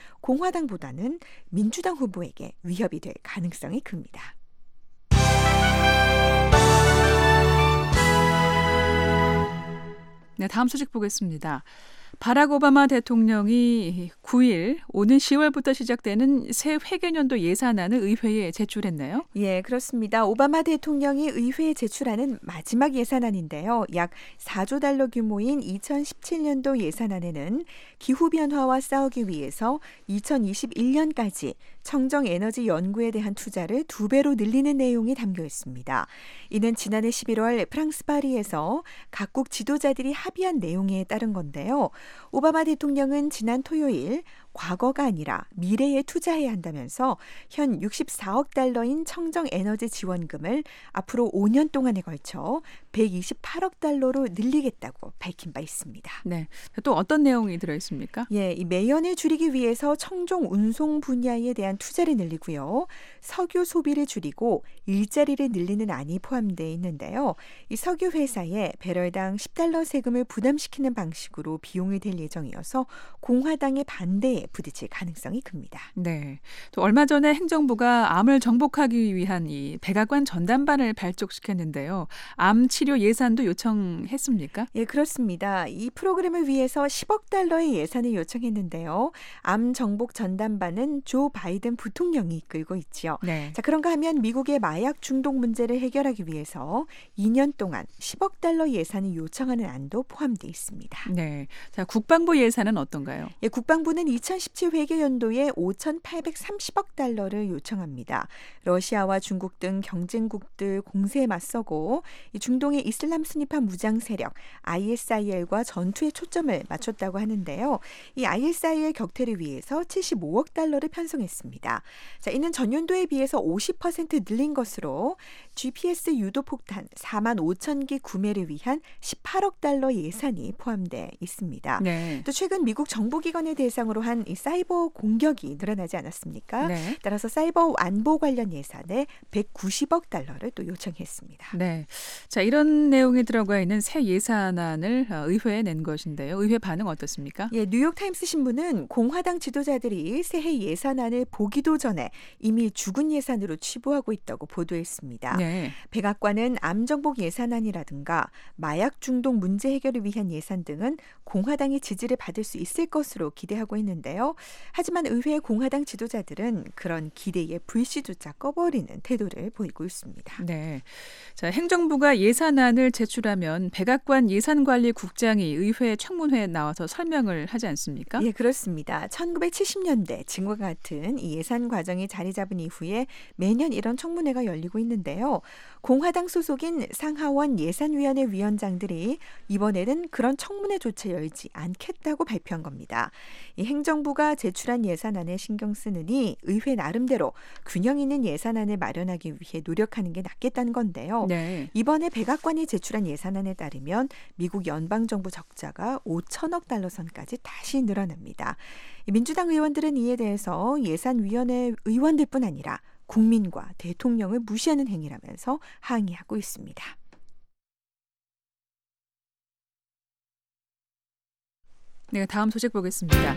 공화당보다는 민주당 후보에게 위협이 될 가능성이 큽니다. 네, 다음 소식 보겠습니다. 바락 오바마 대통령이 구 일 오는 시월부터 시작되는 새 회계년도 예산안을 의회에 제출했나요? 예, 그렇습니다. 오바마 대통령이 의회에 제출하는 마지막 예산안인데요. 약 사조 달러 규모인 이천십칠 년도 예산안에는 기후변화와 싸우기 위해서 이천이십일 년까지 청정 에너지 연구에 대한 투자를 두 배로 늘리는 내용이 담겨 있습니다. 이는 지난해 십일월 프랑스 파리에서 각국 지도자들이 합의한 내용에 따른 건데요. 오바마 대통령은 지난 토요일 과거가 아니라 미래에 투자해야 한다면서 현 육십사억 달러인 청정 에너지 지원금을 앞으로 오 년 동안에 걸쳐 백이십팔억 달러로 늘리겠다고 밝힌 바 있습니다. 네, 또 어떤 내용이 들어있습니까? 예, 이 매연을 줄이기 위해서 청정 운송 분야에 대한 투자를 늘리고요. 석유 소비를 줄이고 일자리를 늘리는 안이 포함되어 있는데요. 이 석유 회사에 배럴당 십 달러 세금을 부담시키는 방식으로 비용이 될 예정이어서 공화당의 반대에 부딪힐 가능성이 큽니다. 네, 또 얼마 전에 행정부가 암을 정복하기 위한 이 백악관 전담반을 발족시켰는데요. 암 치료 예산도 요청했습니까? 예, 그렇습니다. 이 프로그램을 위해서 십억 달러의 예산을 요청했는데요. 암 정복 전담반은 조 바이든 부통령이 이끌고 있지요. 네. 자, 그런가 하면 미국의 마약 중독 문제를 해결하기 위해서 이 년 동안 십억 달러 예산을 요청하는 안도 포함되어 있습니다. 네, 자 국방부 예산은 어떤가요? 예, 국방부는 이천십칠 회계연도에 오천팔백삼십억 달러를 요청합니다. 러시아와 중국 등 경쟁국들 공세에 맞서고 이 중동의 이슬람 순위파 무장 세력 아이에스아이엘과 전투에 초점을 맞췄다고 하는데요. 이 아이에스아이엘 격퇴를 위해서 칠십오억 달러를 편성했습니다. 자, 이는 전년도에 비해서 오십 퍼센트 늘린 것으로 지피에스 유도 폭탄 사만 오천 기 구매를 위한 십팔억 달러 예산이 포함되어 있습니다. 네. 또 최근 미국 정보기관을 대상으로 한 이 사이버 공격이 늘어나지 않았습니까? 네. 따라서 사이버 안보 관련 예산에 백구십억 달러를 또 요청했습니다. 네, 자 이런 내용이 들어가 있는 새 예산안을 의회에 낸 것인데요. 의회 반응 어떻습니까? 예, 뉴욕타임스 신문은 공화당 지도자들이 새해 예산안을 보기도 전에 이미 죽은 예산으로 치부하고 있다고 보도했습니다. 네. 백악관은 암정복 예산안이라든가 마약 중독 문제 해결을 위한 예산 등은 공화당의 지지를 받을 수 있을 것으로 기대하고 있는데요. 하지만 의회 공화당 지도자들은 그런 기대에 불씨조차 꺼버리는 태도를 보이고 있습니다. 네, 자 행정부가 예산안을 제출하면 백악관 예산관리국장이 의회 청문회에 나와서 설명을 하지 않습니까? 예, 그렇습니다. 천구백칠십 년대 지금과 같은 이 예산 과정이 자리 잡은 이후에 매년 이런 청문회가 열리고 있는데요. 공화당 소속인 상하원 예산위원회 위원장들이 이번에는 그런 청문회조차 열지 않겠다고 발표한 겁니다. 이 행정부가 제출한 예산안에 신경 쓰느니 의회 나름대로 균형 있는 예산안을 마련하기 위해 노력하는 게 낫겠다는 건데요. 네. 이번에 백악관이 제출한 예산안에 따르면 미국 연방정부 적자가 오천억 달러 선까지 다시 늘어납니다. 민주당 의원들은 이에 대해서 예산위원회 의원들뿐 아니라 국민과 대통령을 무시하는 행위라면서 항의하고 있습니다. 네, 다음 소식 보겠습니다.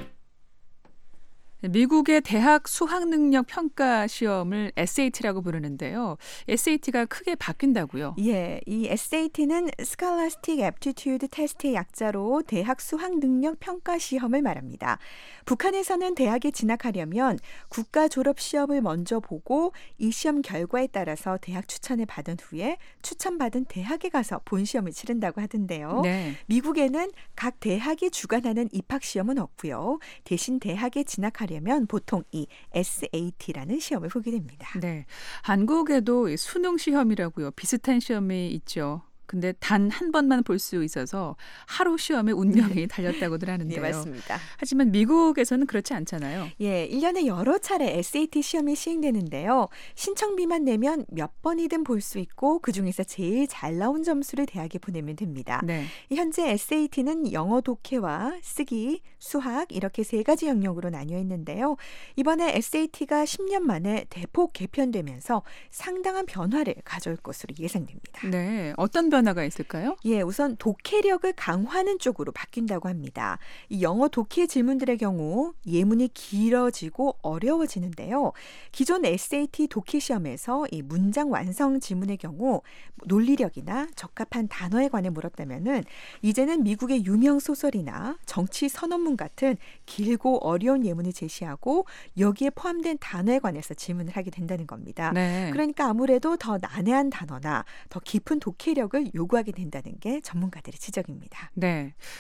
미국의 대학 수학능력 평가 시험을 에스에이티라고 부르는데요. 에스에이티가 크게 바뀐다고요? 예, 이 에스에이티는 Scholastic Aptitude Test의 약자로 대학 수학능력 평가 시험을 말합니다. 북한에서는 대학에 진학하려면 국가 졸업 시험을 먼저 보고 이 시험 결과에 따라서 대학 추천을 받은 후에 추천받은 대학에 가서 본 시험을 치른다고 하던데요. 네. 미국에는 각 대학이 주관하는 입학 시험은 없고요. 대신 대학에 진학하려면 면 보통 이 에스에이티라는 시험을 보게 됩니다. 네, 한국에도 수능 시험이라고요. 비슷한 시험이 있죠. 근데 단 한 번만 볼 수 있어서 하루 시험에 운명이 달렸다고들 하는데요. 네, 맞습니다. 하지만 미국에서는 그렇지 않잖아요. 예, 일 년에 여러 차례 에스에이티 시험이 시행되는데요. 신청비만 내면 몇 번이든 볼 수 있고 그중에서 제일 잘 나온 점수를 대학에 보내면 됩니다. 네. 현재 에스에이티는 영어 독해와 쓰기, 수학 이렇게 세 가지 영역으로 나뉘어 있는데요. 이번에 에스에이티가 십 년 만에 대폭 개편되면서 상당한 변화를 가져올 것으로 예상됩니다. 네, 어떤 변화가 있을까요? 예, 우선 독해력을 강화하는 쪽으로 바뀐다고 합니다. 이 영어 독해 질문들의 경우 예문이 길어지고 어려워지는데요. 기존 에스에이티 독해 시험에서 이 문장 완성 질문의 경우 논리력이나 적합한 단어에 관해 물었다면은 이제는 미국의 유명 소설이나 정치 선언문 같은 길고 어려운 예문을 제시하고 여기에 포함된 단어에 관해서 질문을 하게 된다는 겁니다. 네. 그러니까 아무래도 더 난해한 단어나 더 깊은 독해력을 요구하게 된다는 게 전문가들의 지적입니다. 네.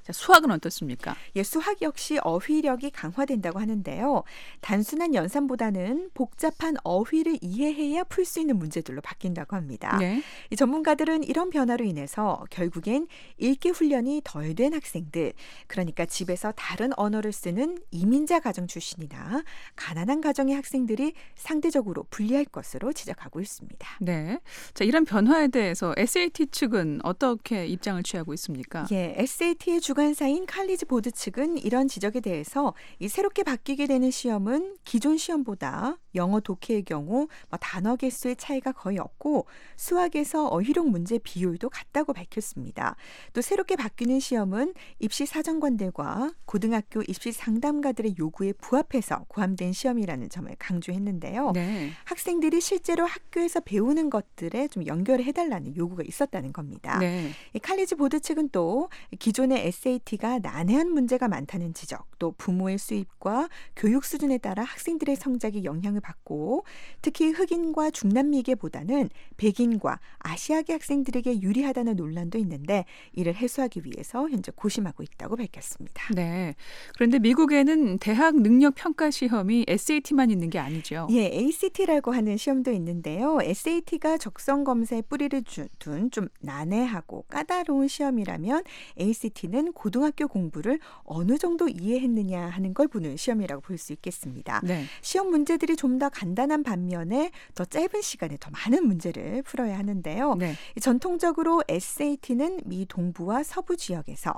자, 수학은 어떻습니까? 예, 수학 역시 어휘력이 강화된다고 하는데요. 단순한 연산보다는 복잡한 어휘를 이해해야 풀 수 있는 문제들로 바뀐다고 합니다. 네. 이 전문가들은 이런 변화로 인해서 결국엔 읽기 훈련이 덜 된 학생들, 그러니까 집에서 다른 언어를 쓰는 이민자 가정 출신이나 가난한 가정의 학생들이 상대적으로 불리할 것으로 지적하고 있습니다. 네. 자, 이런 변화에 대해서 에스에이티 측은 어떻게 입장을 취하고 있습니까? 예, 에스에이티의 주관사인 칼리지 보드 측은 이런 지적에 대해서 이 새롭게 바뀌게 되는 시험은 기존 시험보다 영어 독해의 경우 뭐 단어 개수의 차이가 거의 없고 수학에서 어휘력 문제 비율도 같다고 밝혔습니다. 또 새롭게 바뀌는 시험은 입시 사정관들과 고등학교 입시 상담가들의 요구에 부합해서 고함된 시험이라는 점을 강조했는데요. 네. 학생들이 실제로 학교에서 배우는 것들에 좀 연결을 해달라는 요구가 있었다는 겁니다. 네. 이 칼리지 보드 측은 또 기존의 에스에이티가 난해한 문제가 많다는 지적, 또 부모의 수입과 교육 수준에 따라 학생들의 성적이 영향을 받고 특히 흑인과 중남미계보다는 백인과 아시아계 학생들에게 유리하다는 논란도 있는데 이를 해소하기 위해서 현재 고심하고 있다고 밝혔습니다. 네. 그런데 미국에는 대학 능력 평가 시험이 에스에이티만 있는 게 아니죠. 예, 에이씨티라고 하는 시험도 있는데요. 에스에이티가 적성 검사에 뿌리를 둔 좀 난해하고 까다로운 시험이라면 에이씨티는 고등학교 공부를 어느 정도 이해했느냐 하는 걸 보는 시험이라고 볼 수 있겠습니다. 네. 시험 문제들이 좀 더 간단한 반면에 더 짧은 시간에 더 많은 문제를 풀어야 하는데요. 네. 전통적으로 에스에이티는 미 동부와 서부 지역에서,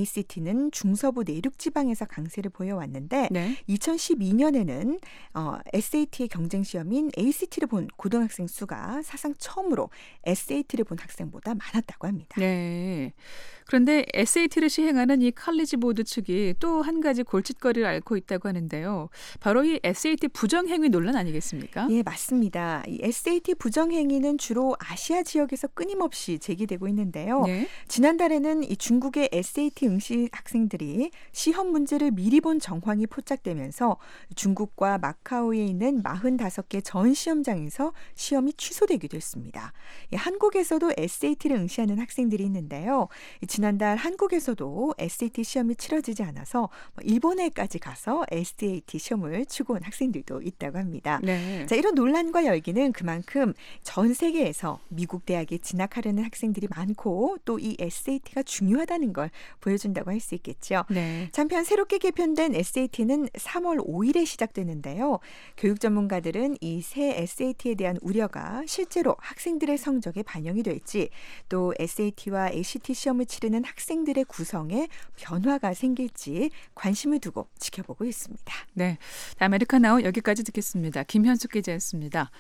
에이씨티는 중서부 내륙 지방에서 강세를 보여왔는데 네. 이천십이 년에는 어, 에스에이티의 경쟁 시험인 에이씨티를 본 고등학생 수가 사상 처음으로 에스에이티를 본 학생보다 많았다고 합니다. 네. 그런데 에스에이티를 시행하는 이 칼리지 보드 측이 또 한 가지 골칫거리를 앓고 있다고 하는데요. 바로 이 에스에이티 부정행위 논란 아니겠습니까? 예, 맞습니다. 이 에스에이티 부정행위는 주로 아시아 지역에서 끊임없이 제기되고 있는데요. 네. 지난달에는 이 중국의 에스에이티 응시 학생들이 시험 문제를 미리 본 정황이 포착되면서 중국과 마카오에 있는 사십오 개 전 시험장에서 시험이 취소되기도 했습니다. 예, 한국에서도 에스에이티를 응시하는 학생들이 있는데요. 지난달 한국에서도 에스에이티 시험이 치러지지 않아서 일본에까지 가서 에스에이티 시험을 치고 온 학생들도 있다고 합니다. 네. 자, 이런 논란과 열기는 그만큼 전 세계에서 미국 대학에 진학하려는 학생들이 많고 또 이 에스에이티가 중요하다는 걸 보여준다고 할 수 있겠죠. 네. 한편 새롭게 개편된 에스에이티는 삼월 오일에 시작되는데요. 교육 전문가들은 이 새 에스에이티에 대한 우려가 실제로 학생들의 성적에 반영이 될지, 또 에스에이티와 에이씨티 시험을 치르는 학생들의 구성에 변화가 생길지 관심을 두고 지켜보고 있습니다. 네. 아메리카나우 여기까지 듣겠습니다. 김현숙 기자였습니다.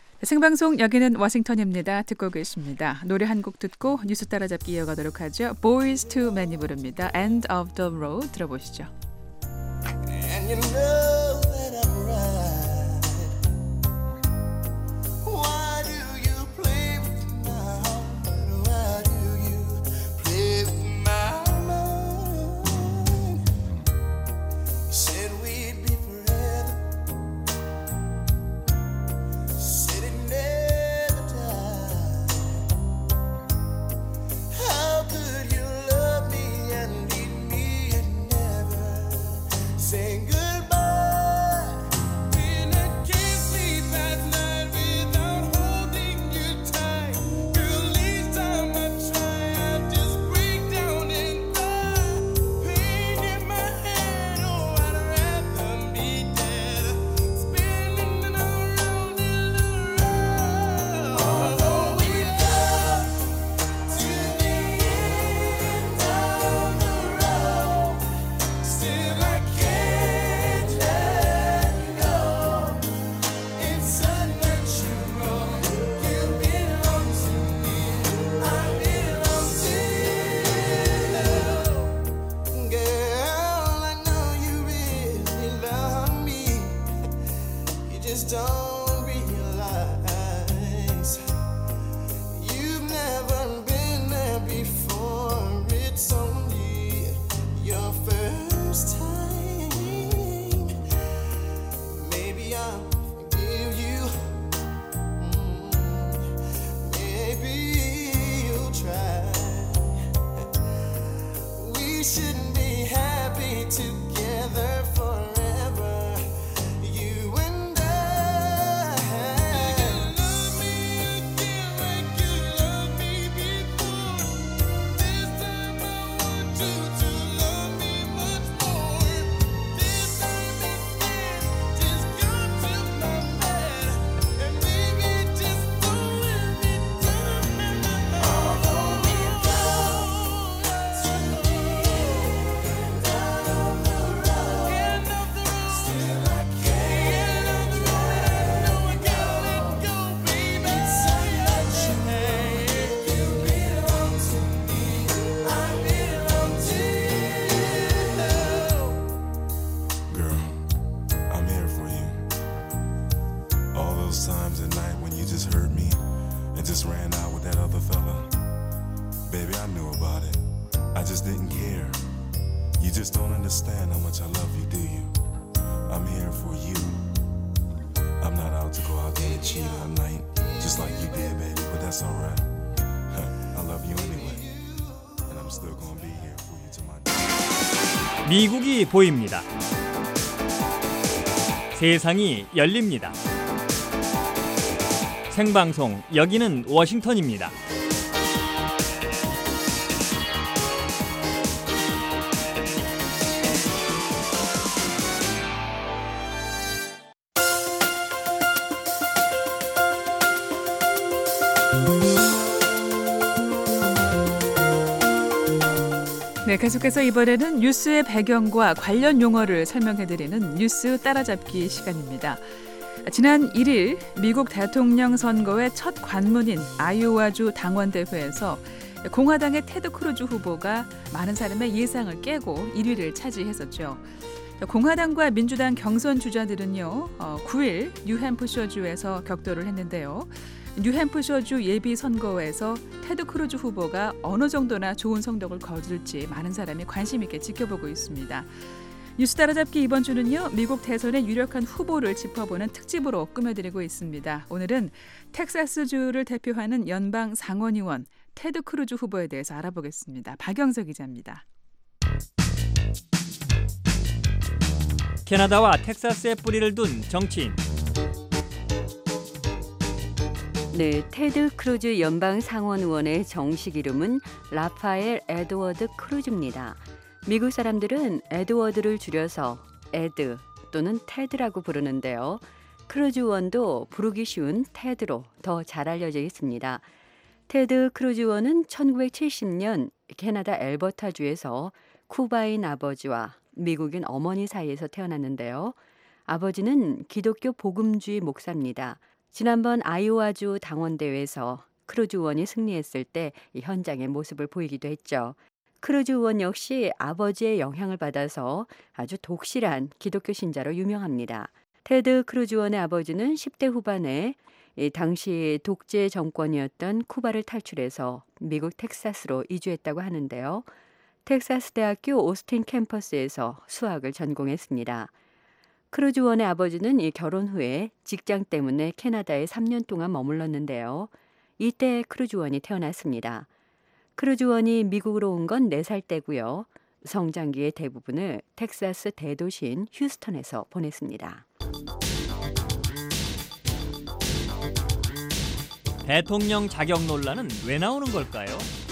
생방송 여기는 워싱턴입니다. 듣고 계십니다. 노래 한 곡 듣고 뉴스 따라잡기 이어가도록 하죠. Boys to Men이 부릅니다. End of the Road 들어보시죠. And you know that I'm right. Why do you play with my heart? Why do you play with my mind? You said we'd be forever. Said it never died. How could you love me and leave me and never say goodbye? shouldn't be happy together forever. You and I. You love me again like you loved me before. This time I want you to love me much more. This time instead, just come to my bed and baby just don't let me down. Although we're gone to the end of the road, end of the road, still I can't. End of the road, I know I gotta let go, baby. It's so much you belong to me, I belong to you. Girl, I'm here for you. All those times at night when you just hurt me and just ran out with that other fella. Baby, I knew about it. I just didn't care. You just don't understand how much I love you, do you? I'm here for you. I'm not out to go out there and cheat all night, just like you did, baby, but that's alright. I love you anyway. And I'm still gonna be here for you till my day. 미국이 보입니다. 세상이 열립니다. 생방송 여기는 워싱턴입니다. 네, 계속해서 이번에는 뉴스의 배경과 관련 용어를 설명해드리는 뉴스 따라잡기 시간입니다. 지난 일 일 미국 대통령 선거의 첫 관문인 아이오와주 당원대회에서 공화당의 테드 크루즈 후보가 많은 사람의 예상을 깨고 일 위를 차지했었죠. 공화당과 민주당 경선 주자들은요, 구 일 뉴햄프셔주에서 격돌을 했는데요. 뉴햄프셔주 예비 선거에서 테드 크루즈 후보가 어느 정도나 좋은 성적을 거둘지 많은 사람이 관심 있게 지켜보고 있습니다. 뉴스 따라잡기 이번 주는요, 미국 대선의 유력한 후보를 짚어보는 특집으로 꾸며드리고 있습니다. 오늘은 텍사스주를 대표하는 연방 상원의원 테드 크루즈 후보에 대해서 알아보겠습니다. 박영석 기자입니다. 캐나다와 텍사스에 뿌리를 둔 정치인. 네, 테드 크루즈 연방 상원 의원의 정식 이름은 라파엘 에드워드 크루즈입니다. 미국 사람들은 에드워드를 줄여서 에드 또는 테드라고 부르는데요. 크루즈 의원도 부르기 쉬운 테드로 더 잘 알려져 있습니다. 테드 크루즈 의원은 천구백칠십 년 캐나다 엘버타주에서 쿠바인 아버지와 미국인 어머니 사이에서 태어났는데요. 아버지는 기독교 복음주의 목사입니다. 지난번 아이오와주 당원대회에서 크루즈 의원이 승리했을 때 현장의 모습을 보이기도 했죠. 크루즈 의원 역시 아버지의 영향을 받아서 아주 독실한 기독교 신자로 유명합니다. 테드 크루즈 의원의 아버지는 십 대 후반에 당시 독재 정권이었던 쿠바를 탈출해서 미국 텍사스로 이주했다고 하는데요. 텍사스 대학교 오스틴 캠퍼스에서 수학을 전공했습니다. 크루즈 의원의 아버지는 이 결혼 후에 직장 때문에 캐나다에 삼 년 동안 머물렀는데요. 이때 크루즈 의원이 태어났습니다. 크루즈 의원이 미국으로 온 건 네 살 때고요. 성장기의 대부분을 텍사스 대도시인 휴스턴에서 보냈습니다. 대통령 자격 논란은 왜 나오는 걸까요?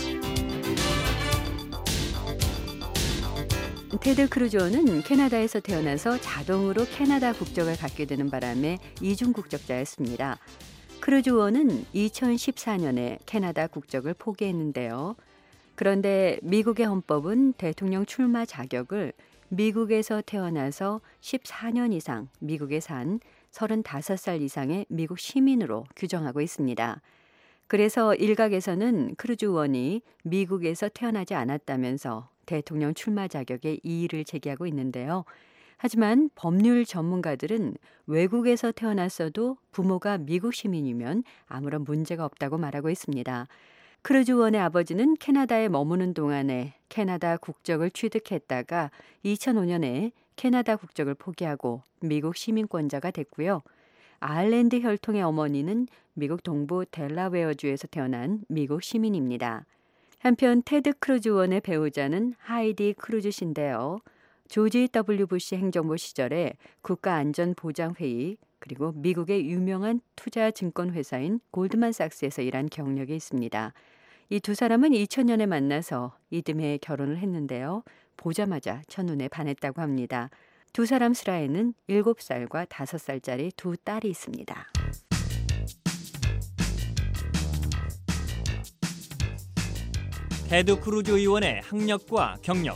테드 크루즈 의원은 캐나다에서 태어나서 자동으로 캐나다 국적을 갖게 되는 바람에 이중 국적자였습니다. 크루즈 의원은 이천십사 년에 캐나다 국적을 포기했는데요. 그런데 미국의 헌법은 대통령 출마 자격을 미국에서 태어나서 십사 년 이상 미국에 산 서른다섯 살 이상의 미국 시민으로 규정하고 있습니다. 그래서 일각에서는 크루즈 의원이 미국에서 태어나지 않았다면서 대통령 출마 자격에 이의를 제기하고 있는데요. 하지만 법률 전문가들은 외국에서 태어났어도 부모가 미국 시민이면 아무런 문제가 없다고 말하고 있습니다. 크루즈 의원의 아버지는 캐나다에 머무는 동안에 캐나다 국적을 취득했다가 이천오 년에 캐나다 국적을 포기하고 미국 시민권자가 됐고요. 아일랜드 혈통의 어머니는 미국 동부 델라웨어주에서 태어난 미국 시민입니다. 한편 테드 크루즈 의원의 배우자는 하이디 크루즈 씨인데요. 조지 더블유 부시 행정부 시절에 국가안전보장회의 그리고 미국의 유명한 투자증권회사인 골드만삭스에서 일한 경력이 있습니다. 이 두 사람은 이천 년에 만나서 이듬해 결혼을 했는데요. 보자마자 첫눈에 반했다고 합니다. 두 사람 슬하에는 일곱 살과 다섯 살짜리 두 딸이 있습니다. 테드 크루즈 의원의 학력과 경력.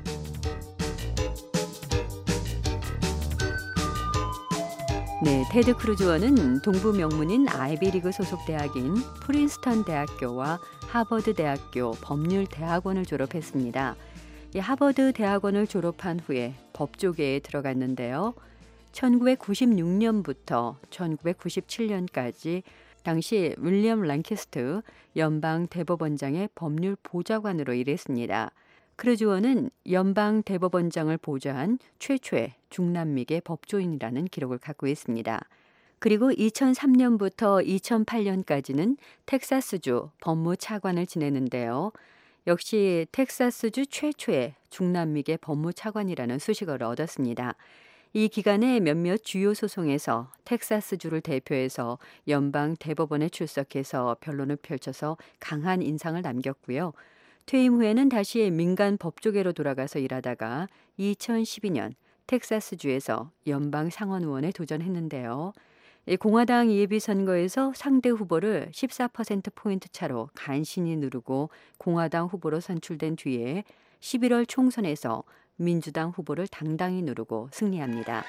네, 테드 크루즈 의원은 동부 명문인 아이비리그 소속 대학인 프린스턴 대학교와 하버드 대학교 법률대학원을 졸업했습니다. 이 하버드 대학원을 졸업한 후에 법조계에 들어갔는데요. 천구백구십육 년부터 천구백구십칠 년까지 당시 윌리엄 랑캐스트 연방 대법원장의 법률 보좌관으로 일했습니다. 크루즈 의원은 연방 대법원장을 보좌한 최초의 중남미계 법조인이라는 기록을 갖고 있습니다. 그리고 이천삼 년부터 이천팔 년까지는 텍사스주 법무차관을 지내는데요. 역시 텍사스주 최초의 중남미계 법무차관이라는 수식어를 얻었습니다. 이 기간에 몇몇 주요 소송에서 텍사스주를 대표해서 연방 대법원에 출석해서 변론을 펼쳐서 강한 인상을 남겼고요. 퇴임 후에는 다시 민간 법조계로 돌아가서 일하다가 이천십이 년 텍사스주에서 연방 상원의원에 도전했는데요. 공화당 예비선거에서 상대 후보를 십사 퍼센트 포인트 차로 간신히 누르고 공화당 후보로 선출된 뒤에 십일월 총선에서 민주당 후보를 당당히 누르고 승리합니다.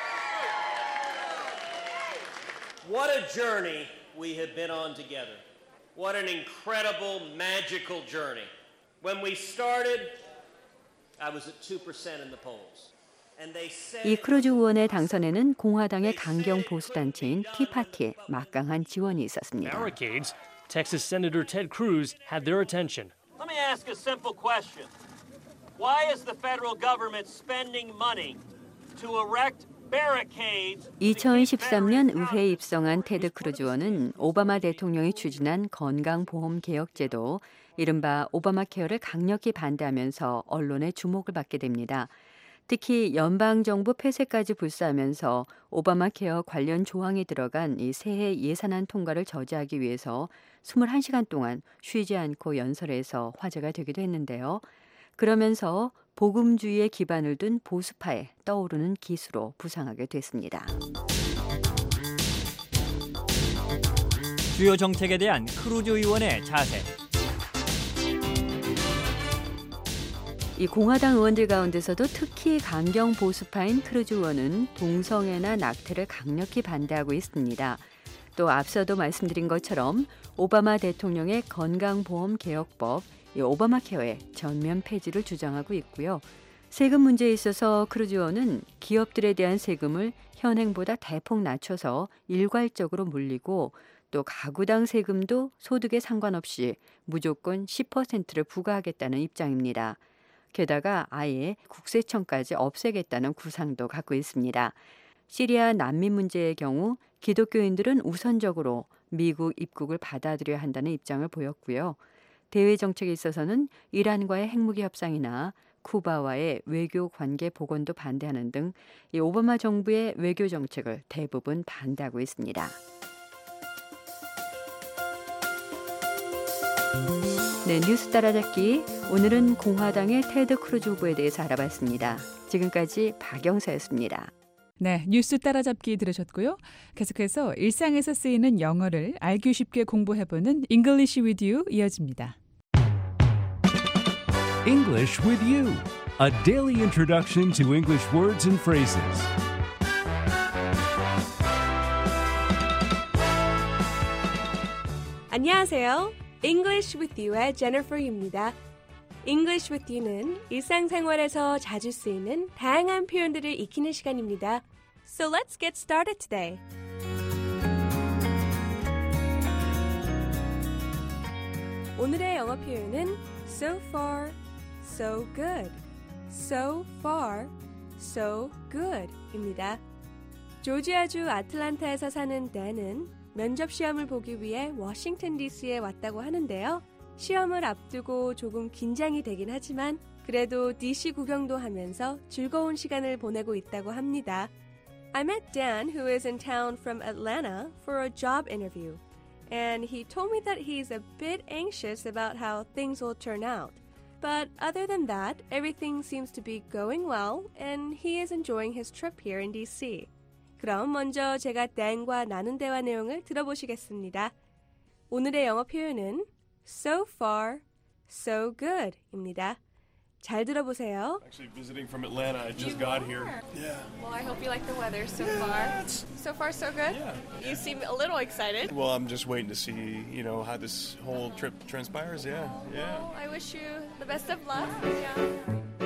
What a journey we have been on together. What an incredible, magical journey. When we started, I was at two percent in the polls. 이 크루즈 의원의 당선에는 공화당의 강경 보수단체인 티파티의 막강한 지원이 있었습니다. Barricades, Texas Senator Ted Cruz had their attention. Let me ask a simple question. Why is the federal government spending money to erect barricades? 이천십삼 년 의회에 입성한 테드 크루즈 의원은 오바마 대통령이 추진한 건강보험개혁제도, 이른바 오바마 케어를 강력히 반대하면서 언론의 주목을 받게 됩니다. 특히 연방정부 폐쇄까지 불사하면서 오바마 케어 관련 조항이 들어간 이 새해 예산안 통과를 저지하기 위해서 이십일 시간 동안 쉬지 않고 연설해서 화제가 되기도 했는데요. 그러면서 복음주의에 기반을 둔 보수파에 떠오르는 기수로 부상하게 됐습니다. 주요 정책에 대한 크루즈 의원의 자세. 이 공화당 의원들 가운데서도 특히 강경 보수파인 크루즈 의원은 동성애나 낙태를 강력히 반대하고 있습니다. 또 앞서도 말씀드린 것처럼 오바마 대통령의 건강보험개혁법, 이 오바마 케어의 전면 폐지를 주장하고 있고요. 세금 문제에 있어서 크루즈 의원은 기업들에 대한 세금을 현행보다 대폭 낮춰서 일괄적으로 물리고 또 가구당 세금도 소득에 상관없이 무조건 십 퍼센트를 부과하겠다는 입장입니다. 게다가 아예 국세청까지 없애겠다는 구상도 갖고 있습니다. 시리아 난민 문제의 경우 기독교인들은 우선적으로 미국 입국을 받아들여야 한다는 입장을 보였고요. 대외 정책에 있어서는 이란과의 핵무기 협상이나 쿠바와의 외교 관계 복원도 반대하는 등 이 오바마 정부의 외교 정책을 대부분 반대하고 있습니다. 네, 뉴스 따라잡기. 오늘은 공화당의 테드 크루즈 후보에 대해서 알아봤습니다. 지금까지 박영사였습니다. 네, 뉴스 따라잡기 들으셨고요. 계속해서 일상에서 쓰이는 영어를 알기 쉽게 공부해보는 English with You 이어집니다. English with You, a daily introduction to English words and phrases. 안녕하세요. English with You의 Jennifer입니다. English with You는 일상생활에서 자주 쓰이는 다양한 표현들을 익히는 시간입니다. So let's get started today. 오늘의 영어 표현은 so far, so good. So far, so good 입니다. 조지아주 아틀란타에서 사는 댄은 면접 시험을 보기 위해 워싱턴 디씨에 왔다고 하는데요. 시험을 앞두고 조금 긴장이 되긴 하지만 그래도 디씨 구경도 하면서 즐거운 시간을 보내고 있다고 합니다. I met Dan, who is in town from Atlanta, for a job interview. And he told me that he's a bit anxious about how things will turn out. But other than that, everything seems to be going well, and he is enjoying his trip here in 디씨. 그럼 먼저 제가 댄과 나눈 대화 내용을 들어보시겠습니다. 오늘의 영어 표현은 so far, so good 입니다. 잘 들어보세요. Actually visiting from Atlanta. I just got here. Yeah. Well, I hope you like the weather so far. So far, so good? Yeah. You seem a little excited. Well, I'm just waiting to see, you know, how this whole trip transpires. Yeah, yeah. Well, I wish you the best of luck. Yeah.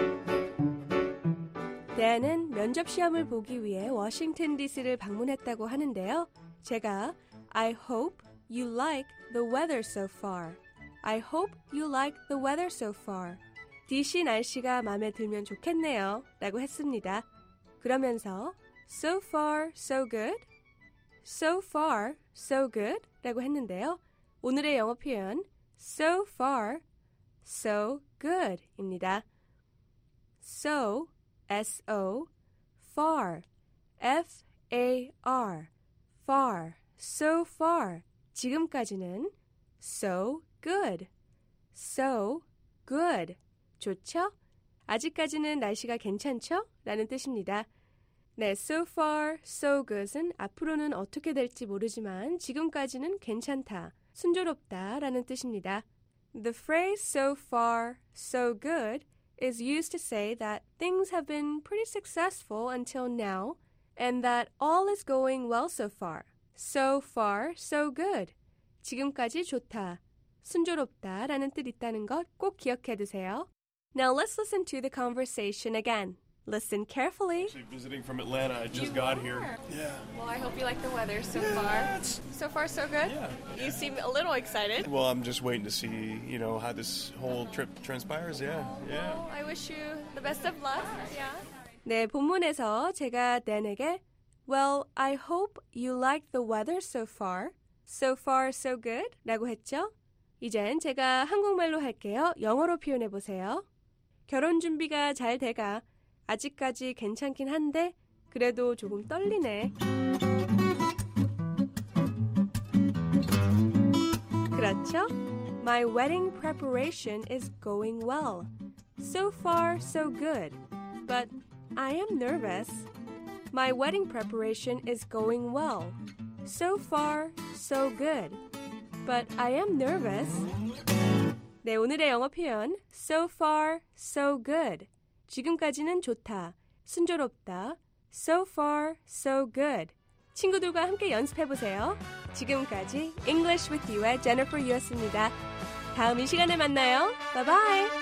대안은 면접 시험을 보기 위해 워싱턴 디씨를 방문했다고 하는데요. 제가 I hope you like the weather so far. I hope you like the weather so far. 디씨 날씨가 마음에 들면 좋겠네요. 라고 했습니다. 그러면서 so far, so good, so far, so good 라고 했는데요. 오늘의 영어 표현 so far, so good 입니다. So, S-O, far, F-A-R, far, so far. 지금까지는 so good, so good. 좋죠? 아직까지는 날씨가 괜찮죠? 라는 뜻입니다. 네, so far, so good은 앞으로는 어떻게 될지 모르지만 지금까지는 괜찮다, 순조롭다 라는 뜻입니다. The phrase so far, so good is used to say that things have been pretty successful until now and that all is going well so far. So far, so good. 지금까지 좋다, 순조롭다 라는 뜻 있다는 것 꼭 기억해 두세요. Now let's listen to the conversation again. Listen carefully. Actually visiting from Atlanta. I just You got are? here. Yeah. Well, I hope you like the weather so far. So far, so good? Yeah. You seem a little excited. Well, I'm just waiting to see, you know, how this whole trip transpires. Yeah, yeah. Well, I wish you the best of luck. Yeah. 네, 본문에서 제가 댄에게 Well, I hope you like the weather so far. So far, so good? 라고 했죠? 이젠 제가 한국말로 할게요. 영어로 표현해 보세요. 결혼 준비가 잘 돼가 아직까지 괜찮긴 한데 그래도 조금 떨리네. 그렇죠? My wedding preparation is going well. So far, so good. But I am nervous. My wedding preparation is going well. So far, so good. But I am nervous. 네, 오늘의 영어 표현 so far, so good. 지금까지는 좋다, 순조롭다. So far, so good. 친구들과 함께 연습해보세요. 지금까지 English with You의 Jennifer Yu였습니다. 다음 이 시간에 만나요. Bye bye.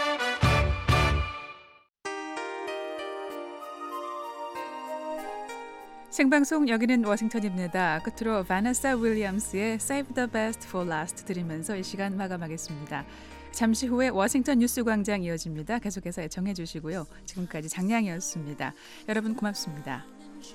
생방송 여기는 워싱턴입니다. 끝으로 바네사 윌리엄스의 Save the Best for Last 들으면서 이 시간 마감하겠습니다. 잠시 후에 워싱턴 뉴스 광장 이어집니다. 계속해서 애청해 주시고요. 지금까지 장량이었습니다. 여러분 고맙습니다.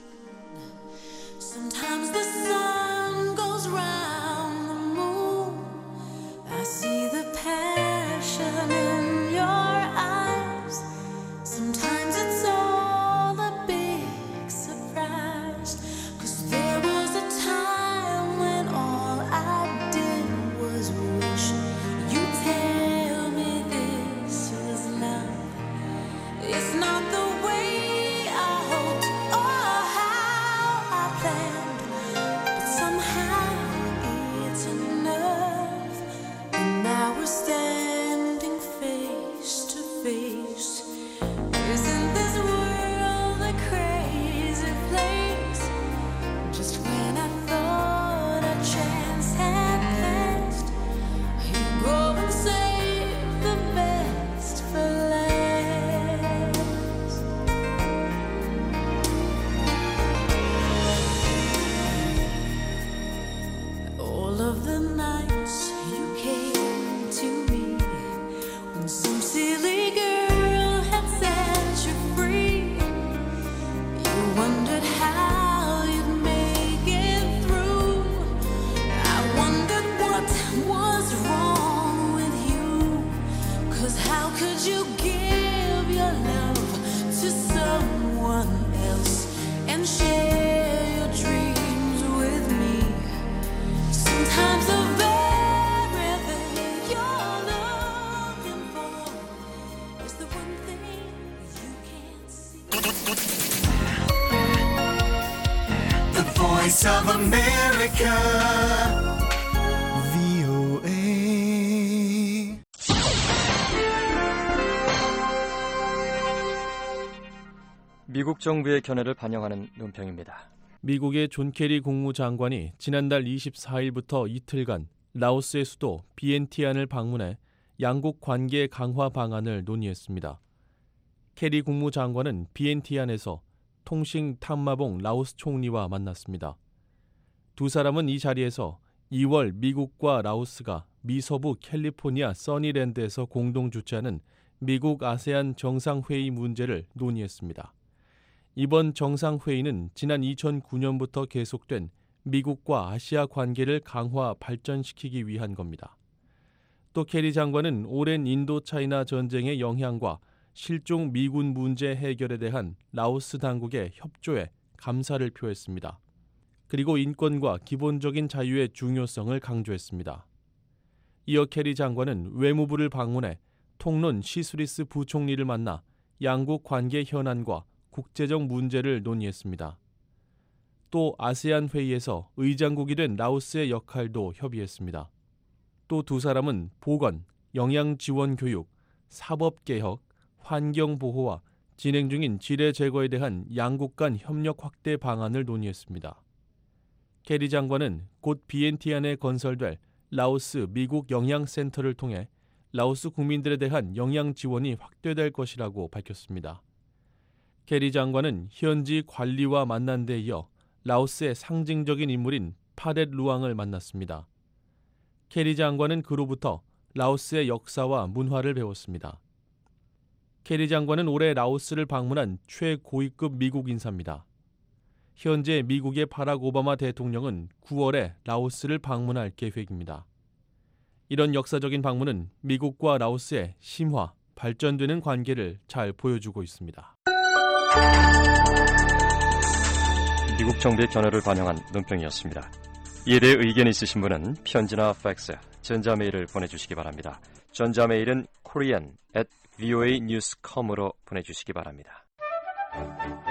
Sometimes the sun goes round the moon. I see the passion in your eyes. Sometimes it's all a big surprise. 'Cause there was a time when all I did was wish you tell me this is love. It's not the way I hoped or how I planned, but somehow it's enough. And now we're standing face to face. Isn't this world a crazy place? Just when I thought a chance had passed, you go and save the best for last. The Voice of America. 브이오에이. 미국 정부의 견해를 반영하는 논평입니다. 미국의 존 케리 국무장관이 지난달 이십사일부터 이틀간 라오스의 수도 비엔티안을 방문해 양국 관계 강화 방안을 논의했습니다. 케리 국무장관은 비엔티안에서 통싱 탐마봉 라오스 총리와 만났습니다. 두 사람은 이 자리에서 이월 미국과 라오스가 미서부 캘리포니아 써니랜드에서 공동 주최하는 미국 아세안 정상회의 문제를 논의했습니다. 이번 정상회의는 지난 이천구년부터 계속된 미국과 아시아 관계를 강화 발전시키기 위한 겁니다. 또 케리 장관은 오랜 인도차이나 전쟁의 영향과 실종 미군 문제 해결에 대한 라오스 당국의 협조에 감사를 표했습니다. 그리고 인권과 기본적인 자유의 중요성을 강조했습니다. 이어 케리 장관은 외무부를 방문해 통론 시수리스 부총리를 만나 양국 관계 현안과 국제적 문제를 논의했습니다. 또 아세안 회의에서 의장국이 된 라오스의 역할도 협의했습니다. 또 두 사람은 보건, 영양 지원 교육, 사법 개혁, 환경 보호와 진행 중인 지뢰 제거에 대한 양국 간 협력 확대 방안을 논의했습니다. 케리 장관은 곧 비엔티안에 건설될 라오스 미국 영양센터를 통해 라오스 국민들에 대한 영양 지원이 확대될 것이라고 밝혔습니다. 케리 장관은 현지 관리와 만난 데 이어 라오스의 상징적인 인물인 파렛 루앙을 만났습니다. 케리 장관은 그로부터 라오스의 역사와 문화를 배웠습니다. 케리 장관은 올해 라오스를 방문한 최고위급 미국 인사입니다. 현재 미국의 바락 오바마 대통령은 구월에 라오스를 방문할 계획입니다. 이런 역사적인 방문은 미국과 라오스의 심화, 발전되는 관계를 잘 보여주고 있습니다. 미국 정부의 견해를 반영한 논평이었습니다. 이에 대해 의견이 있으신 분은 편지나 팩스, 전자메일을 보내주시기 바랍니다. 전자메일은 korean at voanews dot com으로 보내주시기 바랍니다.